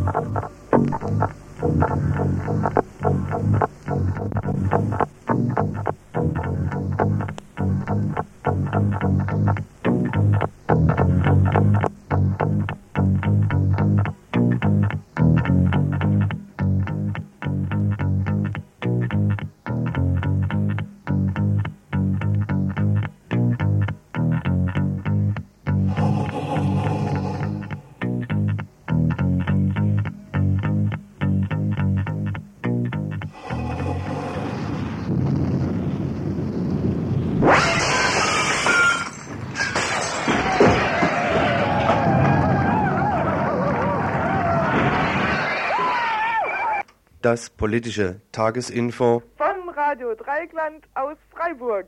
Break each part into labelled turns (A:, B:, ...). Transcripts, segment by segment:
A: Das politische Tagesinfo
B: von Radio Dreieckland aus Freiburg.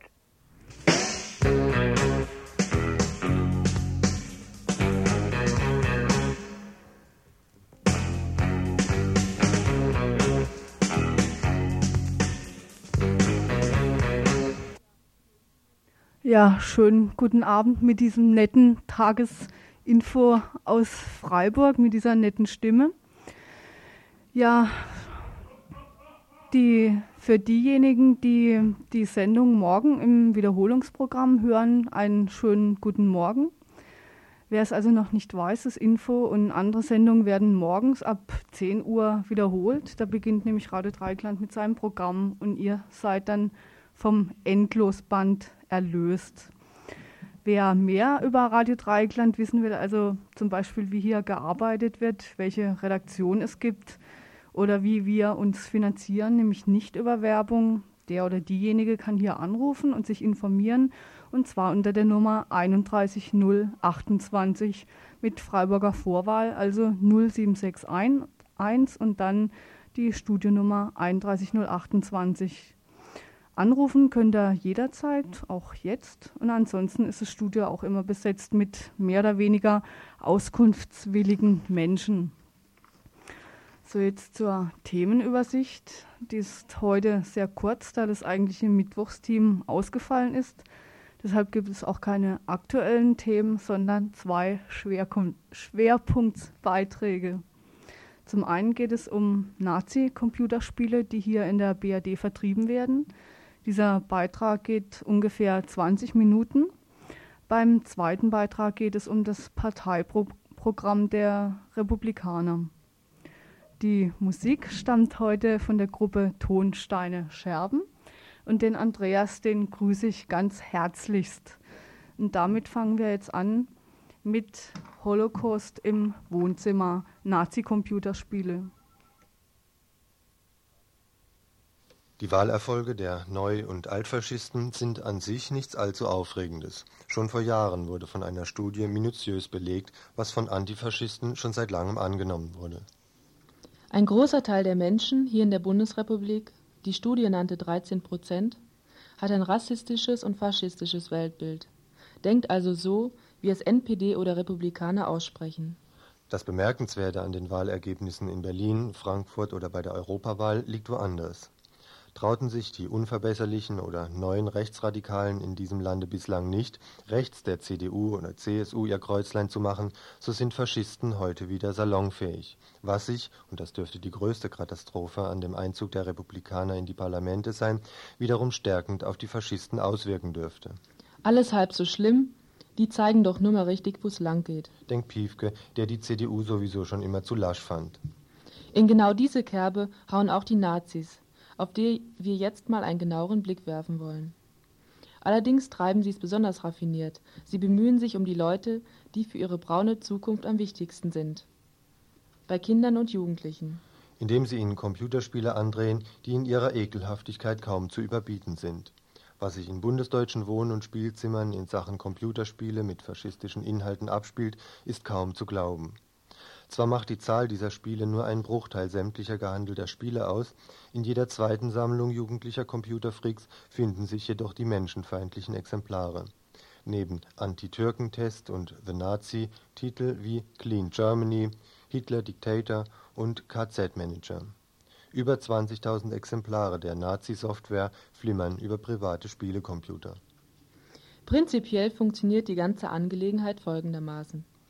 C: Ja, schönen guten Abend mit diesem netten Tagesinfo aus Freiburg, mit dieser netten Stimme. Ja, für diejenigen, die die Sendung morgen im Wiederholungsprogramm hören, einen schönen guten Morgen. Wer es also noch nicht weiß, das Info und andere Sendungen werden morgens ab 10 Uhr wiederholt. Da beginnt nämlich Radio Dreieckland mit seinem Programm und ihr seid dann vom Endlosband erlöst. Wer mehr über Radio Dreieckland wissen will, also zum Beispiel wie hier gearbeitet wird, welche Redaktion es gibt, oder wie wir uns finanzieren, nämlich nicht über Werbung. Der oder diejenige kann hier anrufen und sich informieren, und zwar unter der Nummer 31028 mit Freiburger Vorwahl, also 07611 und dann die Studionummer 31028. Anrufen könnt ihr jederzeit, auch jetzt. Und ansonsten ist das Studio auch immer besetzt mit mehr oder weniger auskunftswilligen Menschen. So, jetzt zur Themenübersicht. Die ist heute sehr kurz, da das eigentliche Mittwochsteam ausgefallen ist. Deshalb gibt es auch keine aktuellen Themen, sondern 2 Schwerpunktbeiträge. Zum einen geht es um Nazi-Computerspiele, die hier in der BRD vertrieben werden. Dieser Beitrag geht ungefähr 20 Minuten. Beim zweiten Beitrag geht es um das Parteiprogramm der Republikaner. Die Musik stammt heute von der Gruppe Tonsteine Scherben und den Andreas, den grüße ich ganz herzlichst. Und damit fangen wir jetzt an mit Holocaust im Wohnzimmer, Nazi-Computerspiele.
D: Die Wahlerfolge der Neu- und Altfaschisten sind an sich nichts allzu Aufregendes. Schon vor Jahren wurde von einer Studie minutiös belegt, was von Antifaschisten schon seit langem angenommen wurde.
E: Ein großer Teil der Menschen hier in der Bundesrepublik, die Studie nannte 13%, hat ein rassistisches und faschistisches Weltbild, denkt also so, wie es NPD oder Republikaner aussprechen.
D: Das Bemerkenswerte an den Wahlergebnissen in Berlin, Frankfurt oder bei der Europawahl liegt woanders. Trauten sich die unverbesserlichen oder neuen Rechtsradikalen in diesem Lande bislang nicht, rechts der CDU oder CSU ihr Kreuzlein zu machen, so sind Faschisten heute wieder salonfähig, was sich, und das dürfte die größte Katastrophe an dem Einzug der Republikaner in die Parlamente sein, wiederum stärkend auf die Faschisten auswirken dürfte.
E: Alles halb so schlimm, die zeigen doch nur mal richtig, wo es lang geht,
D: denkt Piefke, der die CDU sowieso schon immer zu lasch fand.
E: In genau diese Kerbe hauen auch die Nazis, auf die wir jetzt mal einen genaueren Blick werfen wollen. Allerdings treiben sie es besonders raffiniert. Sie bemühen sich um die Leute, die für ihre braune Zukunft am wichtigsten sind. Bei Kindern und Jugendlichen.
D: Indem sie ihnen Computerspiele andrehen, die in ihrer Ekelhaftigkeit kaum zu überbieten sind. Was sich in bundesdeutschen Wohn- und Spielzimmern in Sachen Computerspiele mit faschistischen Inhalten abspielt, ist kaum zu glauben. Zwar macht die Zahl dieser Spiele nur einen Bruchteil sämtlicher gehandelter Spiele aus, in jeder zweiten Sammlung jugendlicher Computerfreaks finden sich jedoch die menschenfeindlichen Exemplare. Neben Anti-Türken-Test und The Nazi Titel wie Clean Germany, Hitler Dictator und KZ-Manager. Über 20.000 Exemplare der Nazi-Software flimmern über private Spielecomputer.
E: Prinzipiell funktioniert die ganze Angelegenheit folgendermaßen.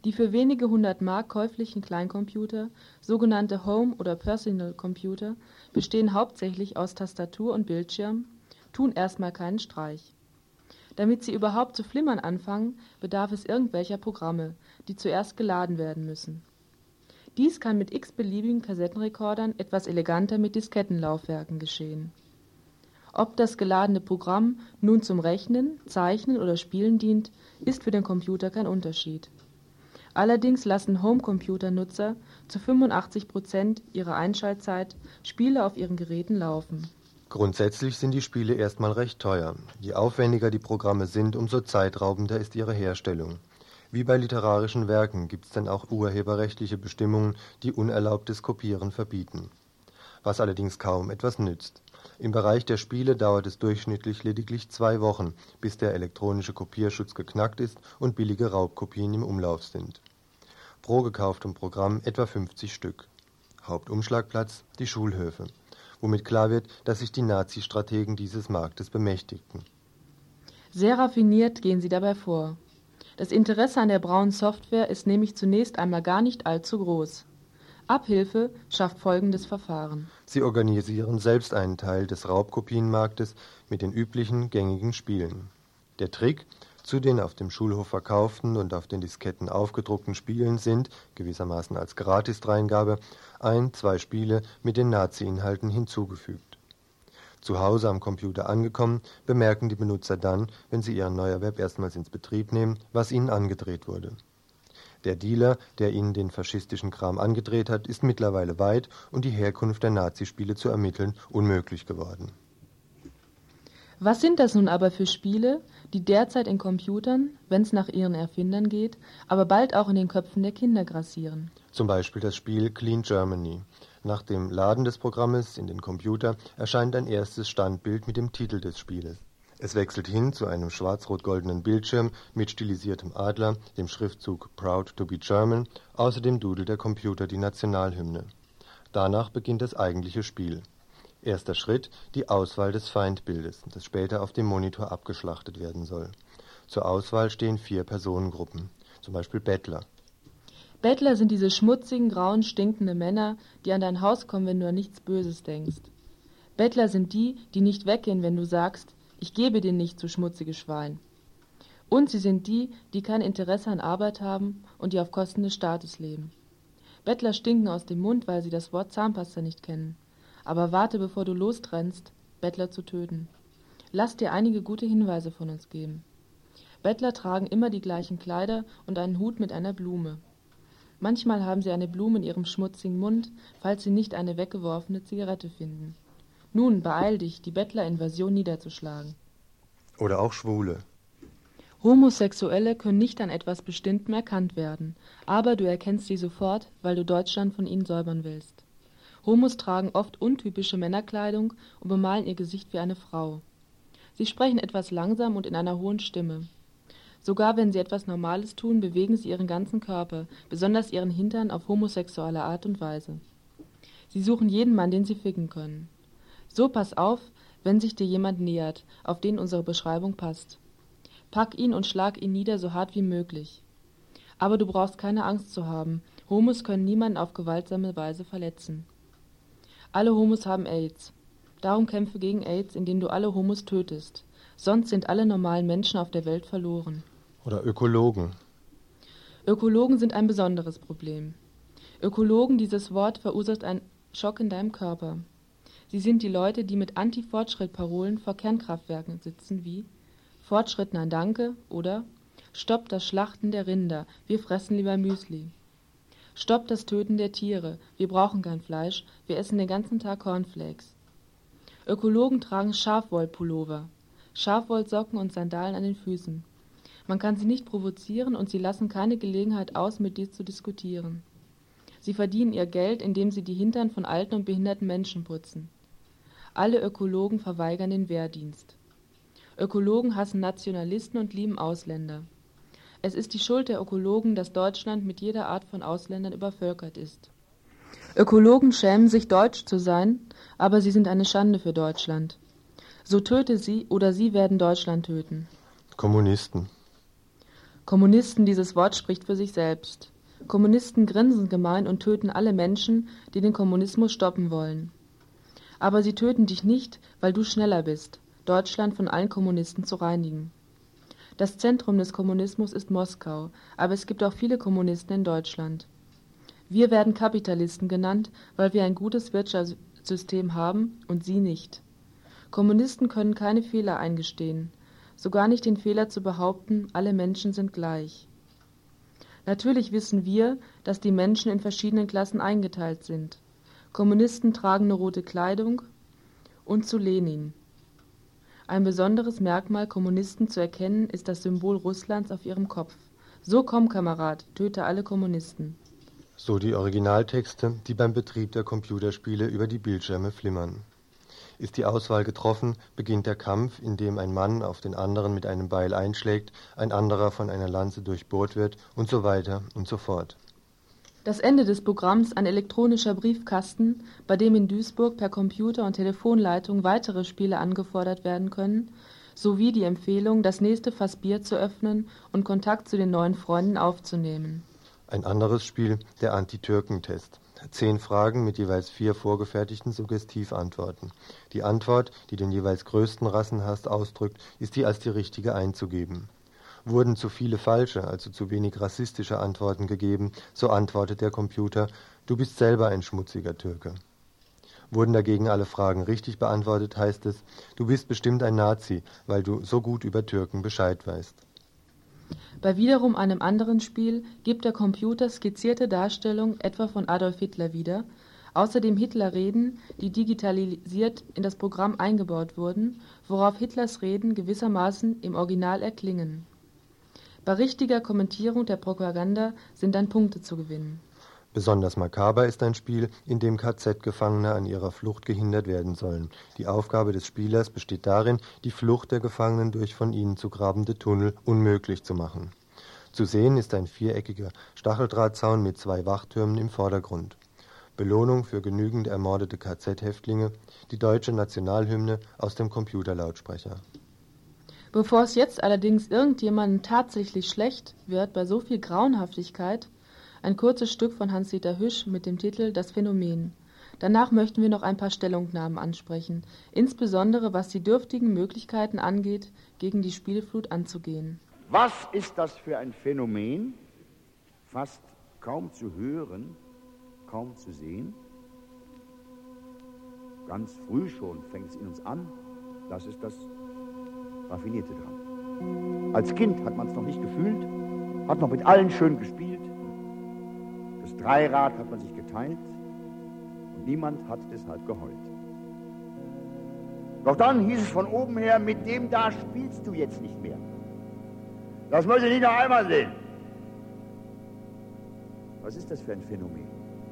E: Die für wenige 100 Mark käuflichen Kleincomputer, sogenannte Home- oder Personal-Computer, bestehen hauptsächlich aus Tastatur und Bildschirm, tun erstmal keinen Streich. Damit sie überhaupt zu flimmern anfangen, bedarf es irgendwelcher Programme, die zuerst geladen werden müssen. Dies kann mit x-beliebigen Kassettenrekordern etwas eleganter mit Diskettenlaufwerken geschehen. Ob das geladene Programm nun zum Rechnen, Zeichnen oder Spielen dient, ist für den Computer kein Unterschied. Allerdings lassen Homecomputer-Nutzer zu 85% ihrer Einschaltzeit Spiele auf ihren Geräten laufen.
D: Grundsätzlich sind die Spiele erstmal recht teuer. Je aufwendiger die Programme sind, umso zeitraubender ist ihre Herstellung. Wie bei literarischen Werken gibt es dann auch urheberrechtliche Bestimmungen, die unerlaubtes Kopieren verbieten. Was allerdings kaum etwas nützt. Im Bereich der Spiele dauert es durchschnittlich lediglich 2 Wochen, bis der elektronische Kopierschutz geknackt ist und billige Raubkopien im Umlauf sind. Pro gekauftem Programm etwa 50 Stück. Hauptumschlagplatz die Schulhöfe, womit klar wird, dass sich die Nazi-Strategen dieses Marktes bemächtigten.
E: Sehr raffiniert gehen sie dabei vor. Das Interesse an der braunen Software ist nämlich zunächst einmal gar nicht allzu groß. Abhilfe schafft folgendes Verfahren.
D: Sie organisieren selbst einen Teil des Raubkopienmarktes mit den üblichen gängigen Spielen. Der Trick: zu den auf dem Schulhof verkauften und auf den Disketten aufgedruckten Spielen sind, gewissermaßen als Gratisdreingabe, 1-2 Spiele mit den Nazi-Inhalten hinzugefügt. Zu Hause am Computer angekommen, bemerken die Benutzer dann, wenn sie ihren Neuerwerb erstmals ins Betrieb nehmen, was ihnen angedreht wurde. Der Dealer, der ihnen den faschistischen Kram angedreht hat, ist mittlerweile weit und die Herkunft der Nazispiele zu ermitteln unmöglich geworden.
E: Was sind das nun aber für Spiele, die derzeit in Computern, wenn es nach ihren Erfindern geht, aber bald auch in den Köpfen der Kinder grassieren?
D: Zum Beispiel das Spiel Clean Germany. Nach dem Laden des Programmes in den Computer erscheint ein erstes Standbild mit dem Titel des Spieles. Es wechselt hin zu einem schwarz-rot-goldenen Bildschirm mit stilisiertem Adler, dem Schriftzug Proud to be German, außerdem dudelt der Computer die Nationalhymne. Danach beginnt das eigentliche Spiel. Erster Schritt: die Auswahl des Feindbildes, das später auf dem Monitor abgeschlachtet werden soll. Zur Auswahl stehen 4 Personengruppen, zum Beispiel Bettler.
E: Bettler sind diese schmutzigen, grauen, stinkenden Männer, die an dein Haus kommen, wenn du an nichts Böses denkst. Bettler sind die, die nicht weggehen, wenn du sagst: Ich gebe dir nichts, du schmutziges Schwein. Und sie sind die, die kein Interesse an Arbeit haben und die auf Kosten des Staates leben. Bettler stinken aus dem Mund, weil sie das Wort Zahnpasta nicht kennen. Aber warte, bevor du lostrennst, Bettler zu töten. Lass dir einige gute Hinweise von uns geben. Bettler tragen immer die gleichen Kleider und einen Hut mit einer Blume. Manchmal haben sie eine Blume in ihrem schmutzigen Mund, falls sie nicht eine weggeworfene Zigarette finden. Nun, beeil dich, die Bettlerinvasion niederzuschlagen.
D: Oder auch Schwule.
E: Homosexuelle können nicht an etwas Bestimmtem erkannt werden, aber du erkennst sie sofort, weil du Deutschland von ihnen säubern willst. Homos tragen oft untypische Männerkleidung und bemalen ihr Gesicht wie eine Frau. Sie sprechen etwas langsam und in einer hohen Stimme. Sogar wenn sie etwas Normales tun, bewegen sie ihren ganzen Körper, besonders ihren Hintern, auf homosexuelle Art und Weise. Sie suchen jeden Mann, den sie ficken können. So pass auf, wenn sich dir jemand nähert, auf den unsere Beschreibung passt. Pack ihn und schlag ihn nieder so hart wie möglich. Aber du brauchst keine Angst zu haben. Homos können niemanden auf gewaltsame Weise verletzen. Alle Homos haben AIDS. Darum kämpfe gegen AIDS, indem du alle Homos tötest. Sonst sind alle normalen Menschen auf der Welt verloren.
D: Oder Ökologen.
E: Ökologen sind ein besonderes Problem. Ökologen, dieses Wort verursacht einen Schock in deinem Körper. Sie sind die Leute, die mit Anti-Fortschritt-Parolen vor Kernkraftwerken sitzen wie Fortschritt, nein danke oder Stopp das Schlachten der Rinder, wir fressen lieber Müsli. Stopp das Töten der Tiere, wir brauchen kein Fleisch, wir essen den ganzen Tag Cornflakes. Ökologen tragen Schafwollpullover, Schafwollsocken und Sandalen an den Füßen. Man kann sie nicht provozieren und sie lassen keine Gelegenheit aus, mit dir zu diskutieren. Sie verdienen ihr Geld, indem sie die Hintern von alten und behinderten Menschen putzen. Alle Ökologen verweigern den Wehrdienst. Ökologen hassen Nationalisten und lieben Ausländer. Es ist die Schuld der Ökologen, dass Deutschland mit jeder Art von Ausländern übervölkert ist. Ökologen schämen sich, deutsch zu sein, aber sie sind eine Schande für Deutschland. So töte sie oder sie werden Deutschland töten.
D: Kommunisten.
E: Kommunisten, dieses Wort spricht für sich selbst. Kommunisten grinsen gemein und töten alle Menschen, die den Kommunismus stoppen wollen. Aber sie töten dich nicht, weil du schneller bist, Deutschland von allen Kommunisten zu reinigen. Das Zentrum des Kommunismus ist Moskau, aber es gibt auch viele Kommunisten in Deutschland. Wir werden Kapitalisten genannt, weil wir ein gutes Wirtschaftssystem haben und sie nicht. Kommunisten können keine Fehler eingestehen, sogar nicht den Fehler zu behaupten, alle Menschen sind gleich. Natürlich wissen wir, dass die Menschen in verschiedenen Klassen eingeteilt sind. Kommunisten tragen eine rote Kleidung und zu Lenin. Ein besonderes Merkmal, Kommunisten zu erkennen, ist das Symbol Russlands auf ihrem Kopf. So komm, Kamerad, töte alle Kommunisten.
D: So die Originaltexte, die beim Betrieb der Computerspiele über die Bildschirme flimmern. Ist die Auswahl getroffen, beginnt der Kampf, in dem ein Mann auf den anderen mit einem Beil einschlägt, ein anderer von einer Lanze durchbohrt wird und so weiter und so fort.
E: Das Ende des Programms ein elektronischer Briefkasten, bei dem in Duisburg per Computer und Telefonleitung weitere Spiele angefordert werden können, sowie die Empfehlung, das nächste Fass Bier zu öffnen und Kontakt zu den neuen Freunden aufzunehmen.
D: Ein anderes Spiel, der Anti-Türken-Test. 10 Fragen mit jeweils 4 vorgefertigten Suggestivantworten. Die Antwort, die den jeweils größten Rassenhass ausdrückt, ist die als die richtige einzugeben. Wurden zu viele falsche, also zu wenig rassistische Antworten gegeben, so antwortet der Computer, du bist selber ein schmutziger Türke. Wurden dagegen alle Fragen richtig beantwortet, heißt es, du bist bestimmt ein Nazi, weil du so gut über Türken Bescheid weißt.
E: Bei wiederum einem anderen Spiel gibt der Computer skizzierte Darstellungen etwa von Adolf Hitler wieder, außerdem Hitler-Reden, die digitalisiert in das Programm eingebaut wurden, worauf Hitlers Reden gewissermaßen im Original erklingen. Bei richtiger Kommentierung der Propaganda sind dann Punkte zu gewinnen.
D: Besonders makaber ist ein Spiel, in dem KZ-Gefangene an ihrer Flucht gehindert werden sollen. Die Aufgabe des Spielers besteht darin, die Flucht der Gefangenen durch von ihnen zu grabende Tunnel unmöglich zu machen. Zu sehen ist ein viereckiger Stacheldrahtzaun mit 2 Wachtürmen im Vordergrund. Belohnung für genügend ermordete KZ-Häftlinge, die deutsche Nationalhymne aus dem Computerlautsprecher.
E: Bevor es jetzt allerdings irgendjemandem tatsächlich schlecht wird bei so viel Grauenhaftigkeit, ein kurzes Stück von Hans-Dieter Hüsch mit dem Titel »Das Phänomen«. Danach möchten wir noch ein paar Stellungnahmen ansprechen, insbesondere was die dürftigen Möglichkeiten angeht, gegen die Spielflut anzugehen.
F: Was ist das für ein Phänomen? Fast kaum zu hören, kaum zu sehen. Ganz früh schon fängt es in uns an. Das ist das Raffinierte dran. Als Kind hat man es noch nicht gefühlt, hat noch mit allen schön gespielt. Das Dreirad hat man sich geteilt und niemand hat deshalb geheult. Doch dann hieß es von oben her, mit dem da spielst du jetzt nicht mehr. Das möchte ich nicht noch einmal sehen. Was ist das für ein Phänomen?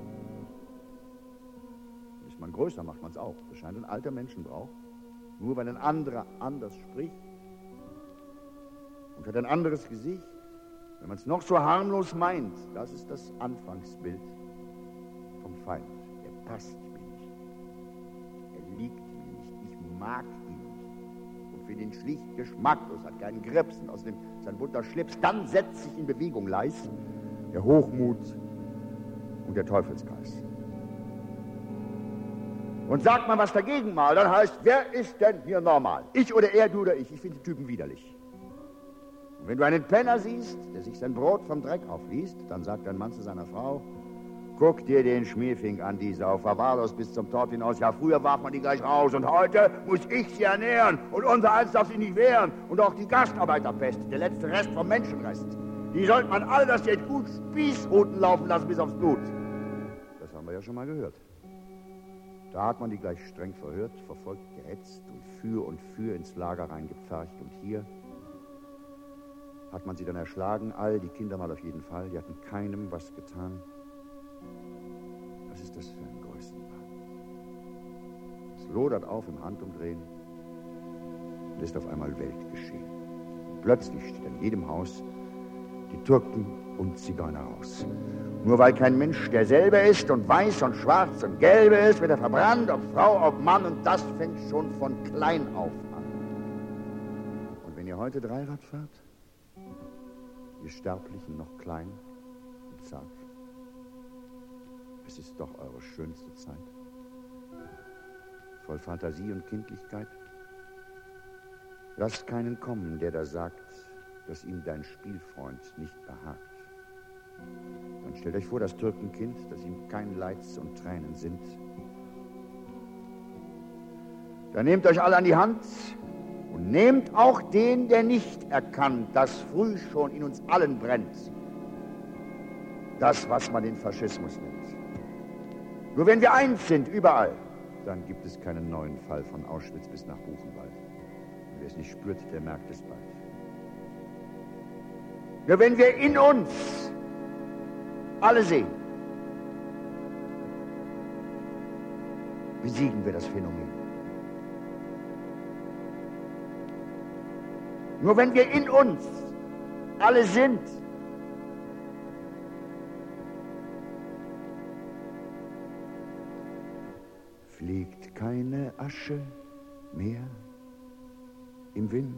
F: Ist man größer, macht man es auch. Das scheint ein alter Menschenbrauch. Nur weil ein anderer anders spricht und hat ein anderes Gesicht. Wenn man es noch so harmlos meint, das ist das Anfangsbild vom Feind. Er passt mir nicht. Er liegt mir nicht. Ich mag ihn nicht. Und finde ihn schlicht geschmacklos, hat keinen Grips. Und außerdem sein bunter Schlips. Dann setzt sich in Bewegung leis der Hochmut und der Teufelskreis. Und sagt man was dagegen mal, dann heißt, wer ist denn hier normal? Ich oder er, du oder ich? Ich finde die Typen widerlich. Und wenn du einen Penner siehst, der sich sein Brot vom Dreck aufliest, dann sagt ein Mann zu seiner Frau, guck dir den Schmierfink an, die Sau, verwahrlos bis zum Tod hinaus. Ja, früher warf man die gleich raus und heute muss ich sie ernähren und unser eins darf sie nicht wehren. Und auch die Gastarbeiterpest, der letzte Rest vom Menschenrest, die sollte man all das jetzt gut Spießruten laufen lassen bis aufs Blut. Das haben wir ja schon mal gehört. Da hat man die gleich streng verhört, verfolgt, gehetzt und für ins Lager reingepfercht. Und hier hat man sie dann erschlagen, all die Kinder mal auf jeden Fall, die hatten keinem was getan. Was ist das für ein Größenwahn? Es lodert auf im Handumdrehen und ist auf einmal Weltgeschehen. Plötzlich steht in jedem Haus die Türken und Zigeuner raus. Nur weil kein Mensch derselbe ist und weiß und schwarz und gelbe ist, wird er verbrannt, ob Frau, ob Mann, und das fängt schon von klein auf an. Und wenn ihr heute Dreirad fahrt, ihr Sterblichen noch klein und zart. Es ist doch eure schönste Zeit. Voll Fantasie und Kindlichkeit. Lasst keinen kommen, der da sagt, dass ihm dein Spielfreund nicht behagt. Dann stellt euch vor, das Türkenkind, das ihm kein Leids und Tränen sind. Dann nehmt euch alle an die Hand und nehmt auch den, der nicht erkannt, dass früh schon in uns allen brennt. Das, was man den Faschismus nennt. Nur wenn wir eins sind, überall, dann gibt es keinen neuen Fall von Auschwitz bis nach Buchenwald. Und wer es nicht spürt, der merkt es bald. Nur wenn wir in uns alle sehen, besiegen wir das Phänomen. Nur wenn wir in uns alle sind, fliegt keine Asche mehr im Wind.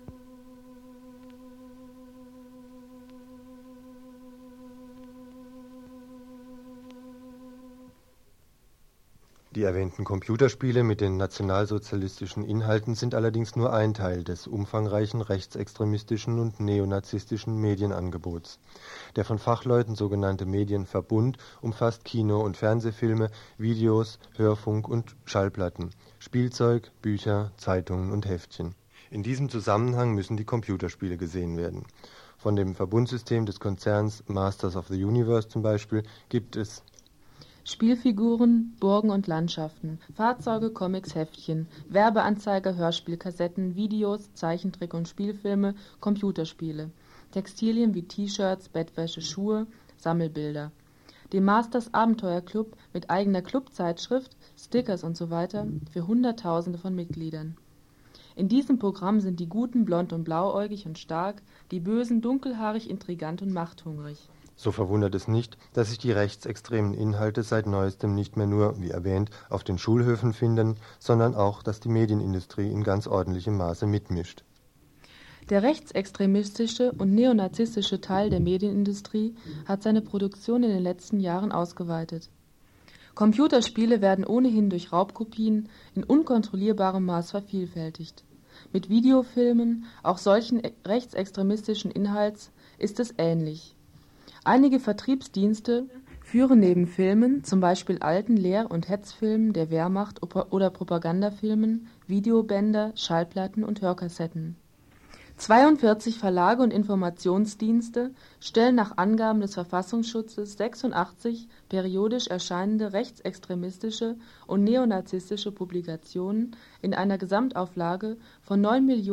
D: Die erwähnten Computerspiele mit den nationalsozialistischen Inhalten sind allerdings nur ein Teil des umfangreichen rechtsextremistischen und neonazistischen Medienangebots. Der von Fachleuten sogenannte Medienverbund umfasst Kino- und Fernsehfilme, Videos, Hörfunk und Schallplatten, Spielzeug, Bücher, Zeitungen und Heftchen. In diesem Zusammenhang müssen die Computerspiele gesehen werden. Von dem Verbundsystem des Konzerns Masters of the Universe zum Beispiel gibt es
E: Spielfiguren, Burgen und Landschaften, Fahrzeuge, Comics, Heftchen, Werbeanzeiger, Hörspielkassetten, Videos, Zeichentrick- und Spielfilme, Computerspiele, Textilien wie T-Shirts, Bettwäsche, Schuhe, Sammelbilder. Dem Masters Abenteuerclub mit eigener Clubzeitschrift, Stickers und so weiter für Hunderttausende von Mitgliedern. In diesem Programm sind die Guten blond und blauäugig und stark, die Bösen dunkelhaarig, intrigant und machthungrig.
D: So verwundert es nicht, dass sich die rechtsextremen Inhalte seit neuestem nicht mehr nur, wie erwähnt, auf den Schulhöfen finden, sondern auch, dass die Medienindustrie in ganz ordentlichem Maße mitmischt.
E: Der rechtsextremistische und neonazistische Teil der Medienindustrie hat seine Produktion in den letzten Jahren ausgeweitet. Computerspiele werden ohnehin durch Raubkopien in unkontrollierbarem Maß vervielfältigt. Mit Videofilmen, auch solchen rechtsextremistischen Inhalts, ist es ähnlich. Einige Vertriebsdienste führen neben Filmen, zum Beispiel alten Lehr- und Hetzfilmen der Wehrmacht oder Propagandafilmen, Videobänder, Schallplatten und Hörkassetten. 42 Verlage und Informationsdienste stellen nach Angaben des Verfassungsschutzes 86 periodisch erscheinende rechtsextremistische und neonazistische Publikationen in einer Gesamtauflage von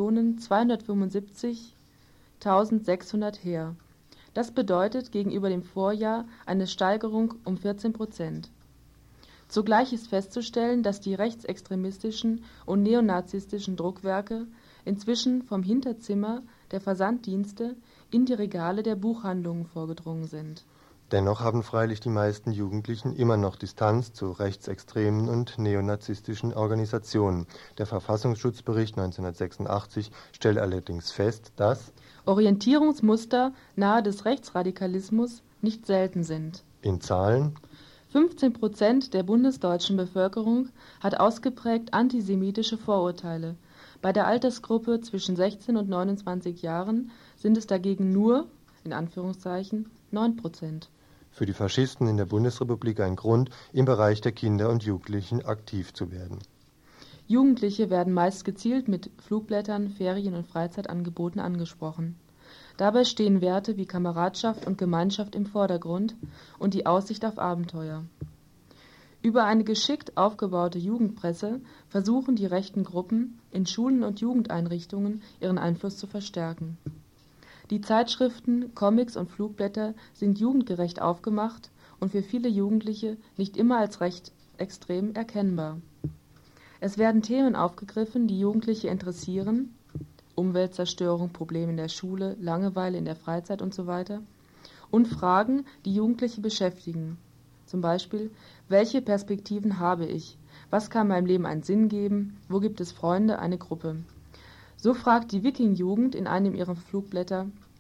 E: 9.275.600 her. Das bedeutet gegenüber dem Vorjahr eine Steigerung um 14%. Zugleich ist festzustellen, dass die rechtsextremistischen und neonazistischen Druckwerke inzwischen vom Hinterzimmer der Versanddienste in die Regale der Buchhandlungen vorgedrungen sind.
D: Dennoch haben freilich die meisten Jugendlichen immer noch Distanz zu rechtsextremen und neonazistischen Organisationen. Der Verfassungsschutzbericht 1986 stellt allerdings fest, dass
E: Orientierungsmuster nahe des Rechtsradikalismus nicht selten sind.
D: in Zahlen
E: 15% der bundesdeutschen Bevölkerung hat ausgeprägt antisemitische Vorurteile. Bei der Altersgruppe zwischen 16 und 29 Jahren sind es dagegen nur, in Anführungszeichen, 9%.
D: für die Faschisten in der Bundesrepublik ein Grund, im Bereich der Kinder und Jugendlichen aktiv zu werden.
E: Jugendliche werden meist gezielt mit Flugblättern, Ferien- und Freizeitangeboten angesprochen. Dabei stehen Werte wie Kameradschaft und Gemeinschaft im Vordergrund und die Aussicht auf Abenteuer. Über eine geschickt aufgebaute Jugendpresse versuchen die rechten Gruppen, in Schulen und Jugendeinrichtungen ihren Einfluss zu verstärken. Die Zeitschriften, Comics und Flugblätter sind jugendgerecht aufgemacht und für viele Jugendliche nicht immer als rechtsextrem erkennbar. Es werden Themen aufgegriffen, die Jugendliche interessieren, Umweltzerstörung, Probleme in der Schule, Langeweile in der Freizeit usw. und Fragen, die Jugendliche beschäftigen. Zum Beispiel, welche Perspektiven habe ich? Was kann meinem Leben einen Sinn geben? Wo gibt es Freunde, eine Gruppe? So fragt die Wiking-Jugend in einem ihrer Flugblätter: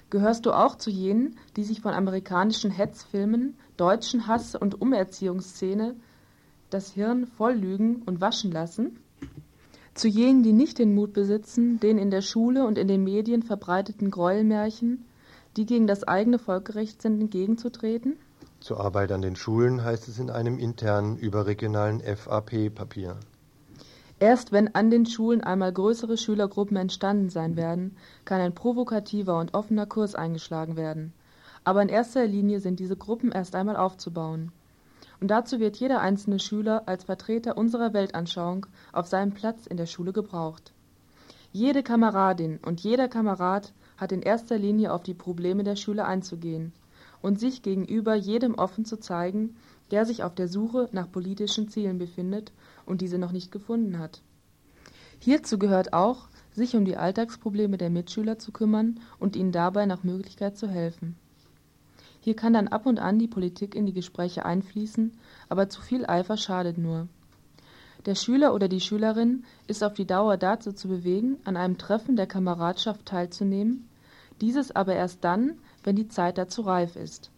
E: Gehörst du auch zu jenen, die sich von amerikanischen Hetzfilmen, deutschen Hass- und Umerziehungsszene das Hirn voll lügen und waschen lassen? Zu jenen, die nicht den Mut besitzen, den in der Schule und in den Medien verbreiteten Gräuelmärchen, die gegen das eigene Volksrecht sind, entgegenzutreten?
D: Zur Arbeit an den Schulen heißt es in einem internen, überregionalen FAP-Papier.
E: Erst wenn an den Schulen einmal größere Schülergruppen entstanden sein werden, kann ein provokativer und offener Kurs eingeschlagen werden. Aber in erster Linie sind diese Gruppen erst einmal aufzubauen. Und dazu wird jeder einzelne Schüler als Vertreter unserer Weltanschauung auf seinem Platz in der Schule gebraucht. Jede Kameradin und jeder Kamerad hat in erster Linie auf die Probleme der Schüler einzugehen und sich gegenüber jedem offen zu zeigen, der sich auf der Suche nach politischen Zielen befindet und diese noch nicht gefunden hat. Hierzu gehört auch, sich um die Alltagsprobleme der Mitschüler zu kümmern und ihnen dabei nach Möglichkeit zu helfen. Hier kann dann ab und an die Politik in die Gespräche einfließen, aber zu viel Eifer schadet nur. Der Schüler oder die Schülerin ist auf die Dauer dazu zu bewegen, an einem Treffen der Kameradschaft teilzunehmen, dieses aber erst dann, wenn die Zeit dazu reif ist.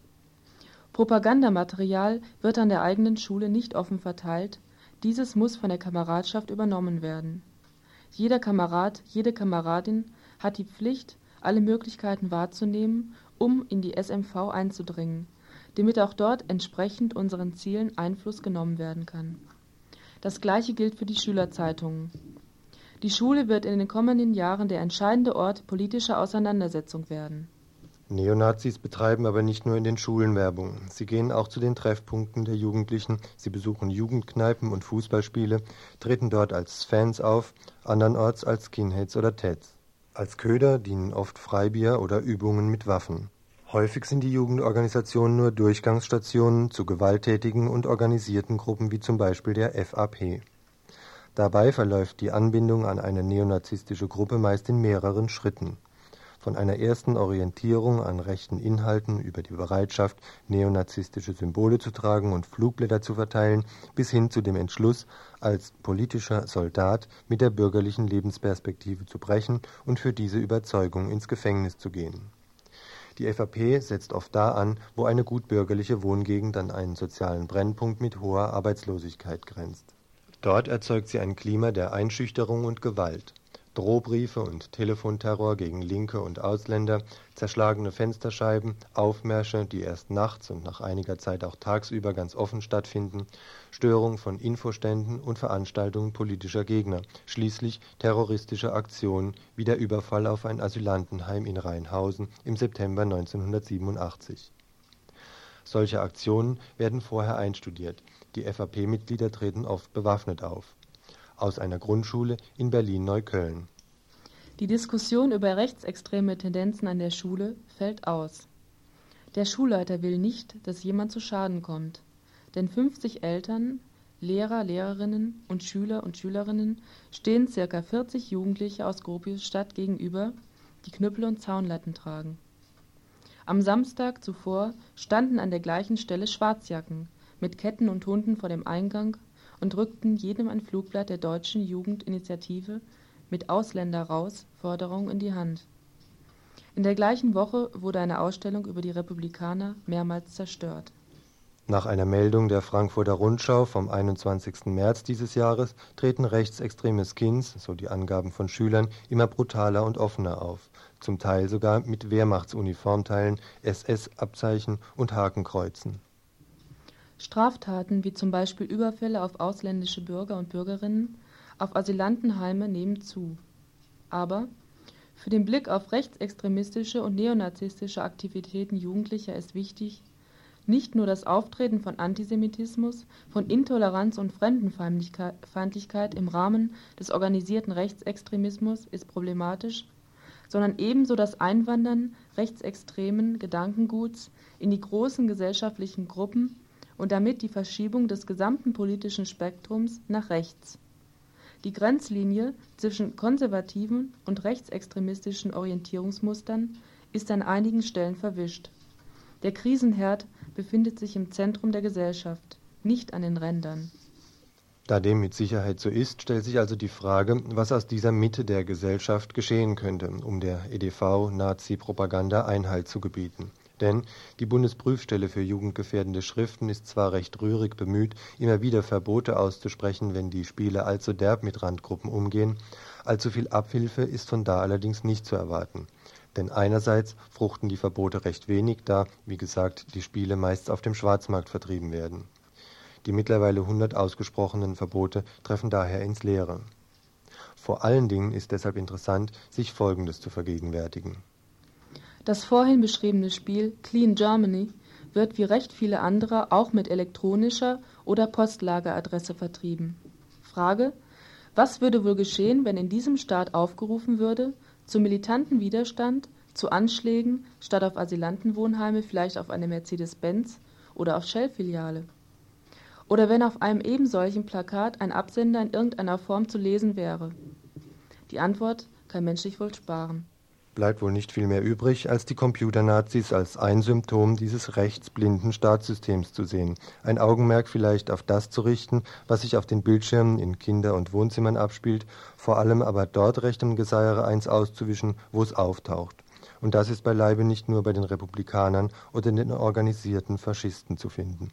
E: Propagandamaterial wird an der eigenen Schule nicht offen verteilt, dieses muss von der Kameradschaft übernommen werden. Jeder Kamerad, jede Kameradin hat die Pflicht, alle Möglichkeiten wahrzunehmen, um in die SMV einzudringen, damit auch dort entsprechend unseren Zielen Einfluss genommen werden kann. Das Gleiche gilt für die Schülerzeitungen. Die Schule wird in den kommenden Jahren der entscheidende Ort politischer Auseinandersetzung werden.
D: Neonazis betreiben aber nicht nur in den Schulen Werbung. Sie gehen auch zu den Treffpunkten der Jugendlichen, sie besuchen Jugendkneipen und Fußballspiele, treten dort als Fans auf, andernorts als Skinheads oder Tats. Als Köder dienen oft Freibier oder Übungen mit Waffen. Häufig sind die Jugendorganisationen nur Durchgangsstationen zu gewalttätigen und organisierten Gruppen wie zum Beispiel der FAP. Dabei verläuft die Anbindung an eine neonazistische Gruppe meist in mehreren Schritten. Von einer ersten Orientierung an rechten Inhalten über die Bereitschaft, neonazistische Symbole zu tragen und Flugblätter zu verteilen, bis hin zu dem Entschluss, als politischer Soldat mit der bürgerlichen Lebensperspektive zu brechen und für diese Überzeugung ins Gefängnis zu gehen. Die FAP setzt oft da an, wo eine gut bürgerliche Wohngegend an einen sozialen Brennpunkt mit hoher Arbeitslosigkeit grenzt. Dort erzeugt sie ein Klima der Einschüchterung und Gewalt. Drohbriefe und Telefonterror gegen Linke und Ausländer, zerschlagene Fensterscheiben, Aufmärsche, die erst nachts und nach einiger Zeit auch tagsüber ganz offen stattfinden, Störung von Infoständen und Veranstaltungen politischer Gegner, schließlich terroristische Aktionen wie der Überfall auf ein Asylantenheim in Rheinhausen im September 1987. Solche Aktionen werden vorher einstudiert. Die FAP-Mitglieder treten oft bewaffnet auf. Aus einer Grundschule in Berlin-Neukölln.
E: Die Diskussion über rechtsextreme Tendenzen an der Schule fällt aus. Der Schulleiter will nicht, dass jemand zu Schaden kommt, denn 50 Eltern, Lehrer, Lehrerinnen und Schüler und Schülerinnen stehen ca. 40 Jugendliche aus Gropiusstadt gegenüber, die Knüppel und Zaunlatten tragen. Am Samstag zuvor standen an der gleichen Stelle Schwarzjacken mit Ketten und Hunden vor dem Eingang und drückten jedem ein Flugblatt der Deutschen Jugendinitiative mit Ausländer raus Forderung in die Hand. In der gleichen Woche wurde eine Ausstellung über die Republikaner mehrmals zerstört.
D: Nach einer Meldung der Frankfurter Rundschau vom 21. März dieses Jahres treten rechtsextreme Skins, so die Angaben von Schülern, immer brutaler und offener auf, zum Teil sogar mit Wehrmachtsuniformteilen, SS-Abzeichen und Hakenkreuzen.
E: Straftaten wie zum Beispiel Überfälle auf ausländische Bürger und Bürgerinnen, auf Asylantenheime nehmen zu. Aber für den Blick auf rechtsextremistische und neonazistische Aktivitäten Jugendlicher ist wichtig, nicht nur das Auftreten von Antisemitismus, von Intoleranz und Fremdenfeindlichkeit im Rahmen des organisierten Rechtsextremismus ist problematisch, sondern ebenso das Einwandern rechtsextremen Gedankenguts in die großen gesellschaftlichen Gruppen und damit die Verschiebung des gesamten politischen Spektrums nach rechts. Die Grenzlinie zwischen konservativen und rechtsextremistischen Orientierungsmustern ist an einigen Stellen verwischt. Der Krisenherd befindet sich im Zentrum der Gesellschaft, nicht an den Rändern.
D: Da dem mit Sicherheit so ist, stellt sich also die Frage, was aus dieser Mitte der Gesellschaft geschehen könnte, um der EDV-Nazi-Propaganda Einhalt zu gebieten. Denn die Bundesprüfstelle für jugendgefährdende Schriften ist zwar recht rührig bemüht, immer wieder Verbote auszusprechen, wenn die Spiele allzu derb mit Randgruppen umgehen, allzu viel Abhilfe ist von da allerdings nicht zu erwarten. Denn einerseits fruchten die Verbote recht wenig, da, wie gesagt, die Spiele meist auf dem Schwarzmarkt vertrieben werden. Die mittlerweile 100 ausgesprochenen Verbote treffen daher ins Leere. Vor allen Dingen ist deshalb interessant, sich Folgendes zu vergegenwärtigen.
E: Das vorhin beschriebene Spiel Clean Germany wird wie recht viele andere auch mit elektronischer oder Postlageradresse vertrieben. Frage: Was würde wohl geschehen, wenn in diesem Staat aufgerufen würde, zu militanten Widerstand, zu Anschlägen, statt auf Asylantenwohnheime vielleicht auf eine Mercedes-Benz oder auf Shell-Filiale? Oder wenn auf einem ebensolchen Plakat ein Absender in irgendeiner Form zu lesen wäre? Die Antwort kann Mensch sich wohl sparen.
D: Bleibt wohl nicht viel mehr übrig, als die Computernazis als ein Symptom dieses rechtsblinden Staatssystems zu sehen, ein Augenmerk vielleicht auf das zu richten, was sich auf den Bildschirmen in Kinder- und Wohnzimmern abspielt, vor allem aber dort rechtem Geseiere eins auszuwischen, wo es auftaucht. Und das ist beileibe nicht nur bei den Republikanern oder den organisierten Faschisten zu finden.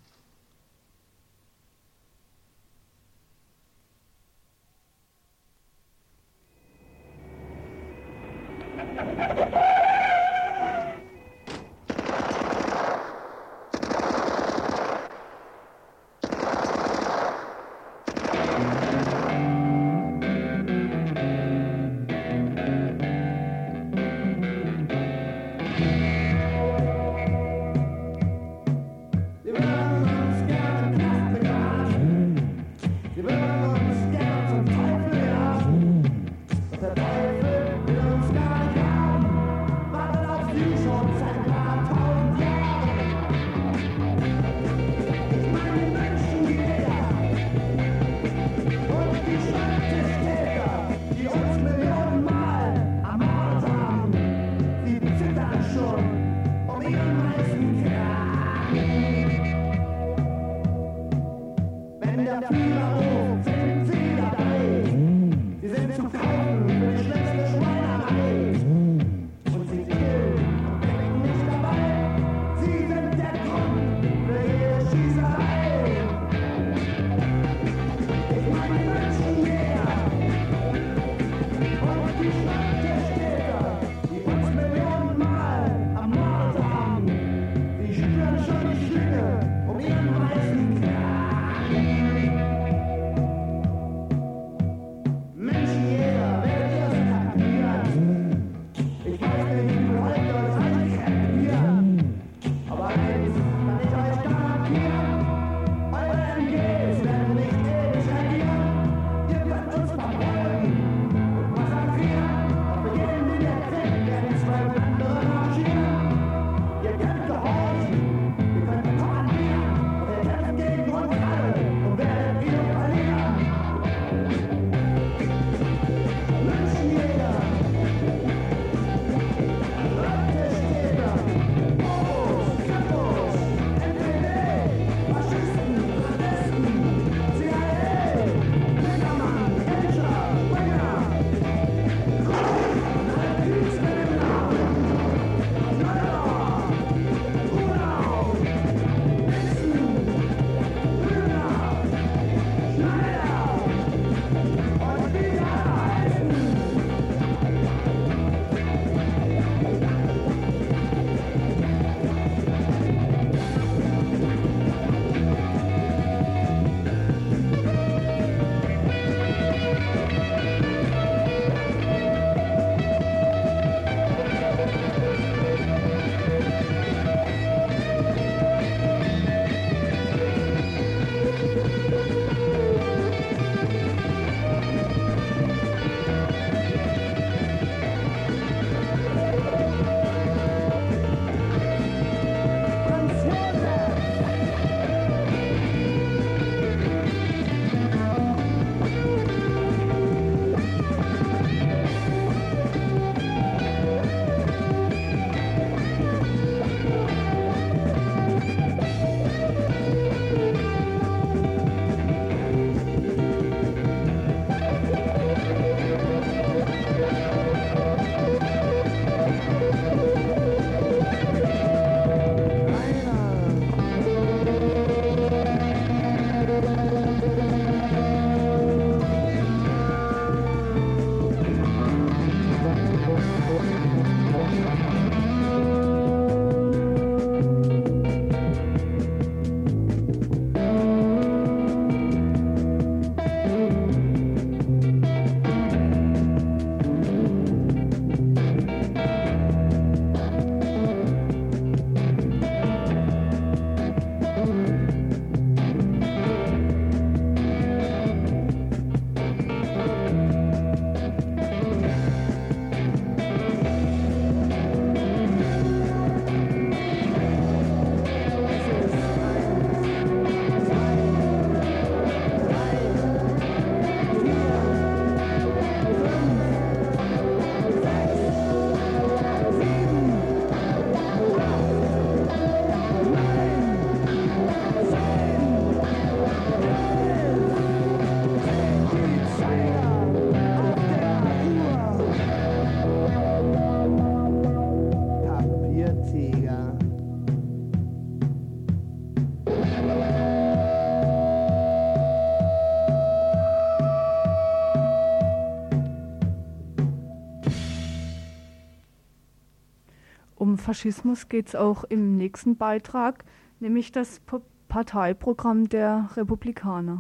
C: Faschismus geht es auch im nächsten Beitrag, nämlich das Parteiprogramm der Republikaner.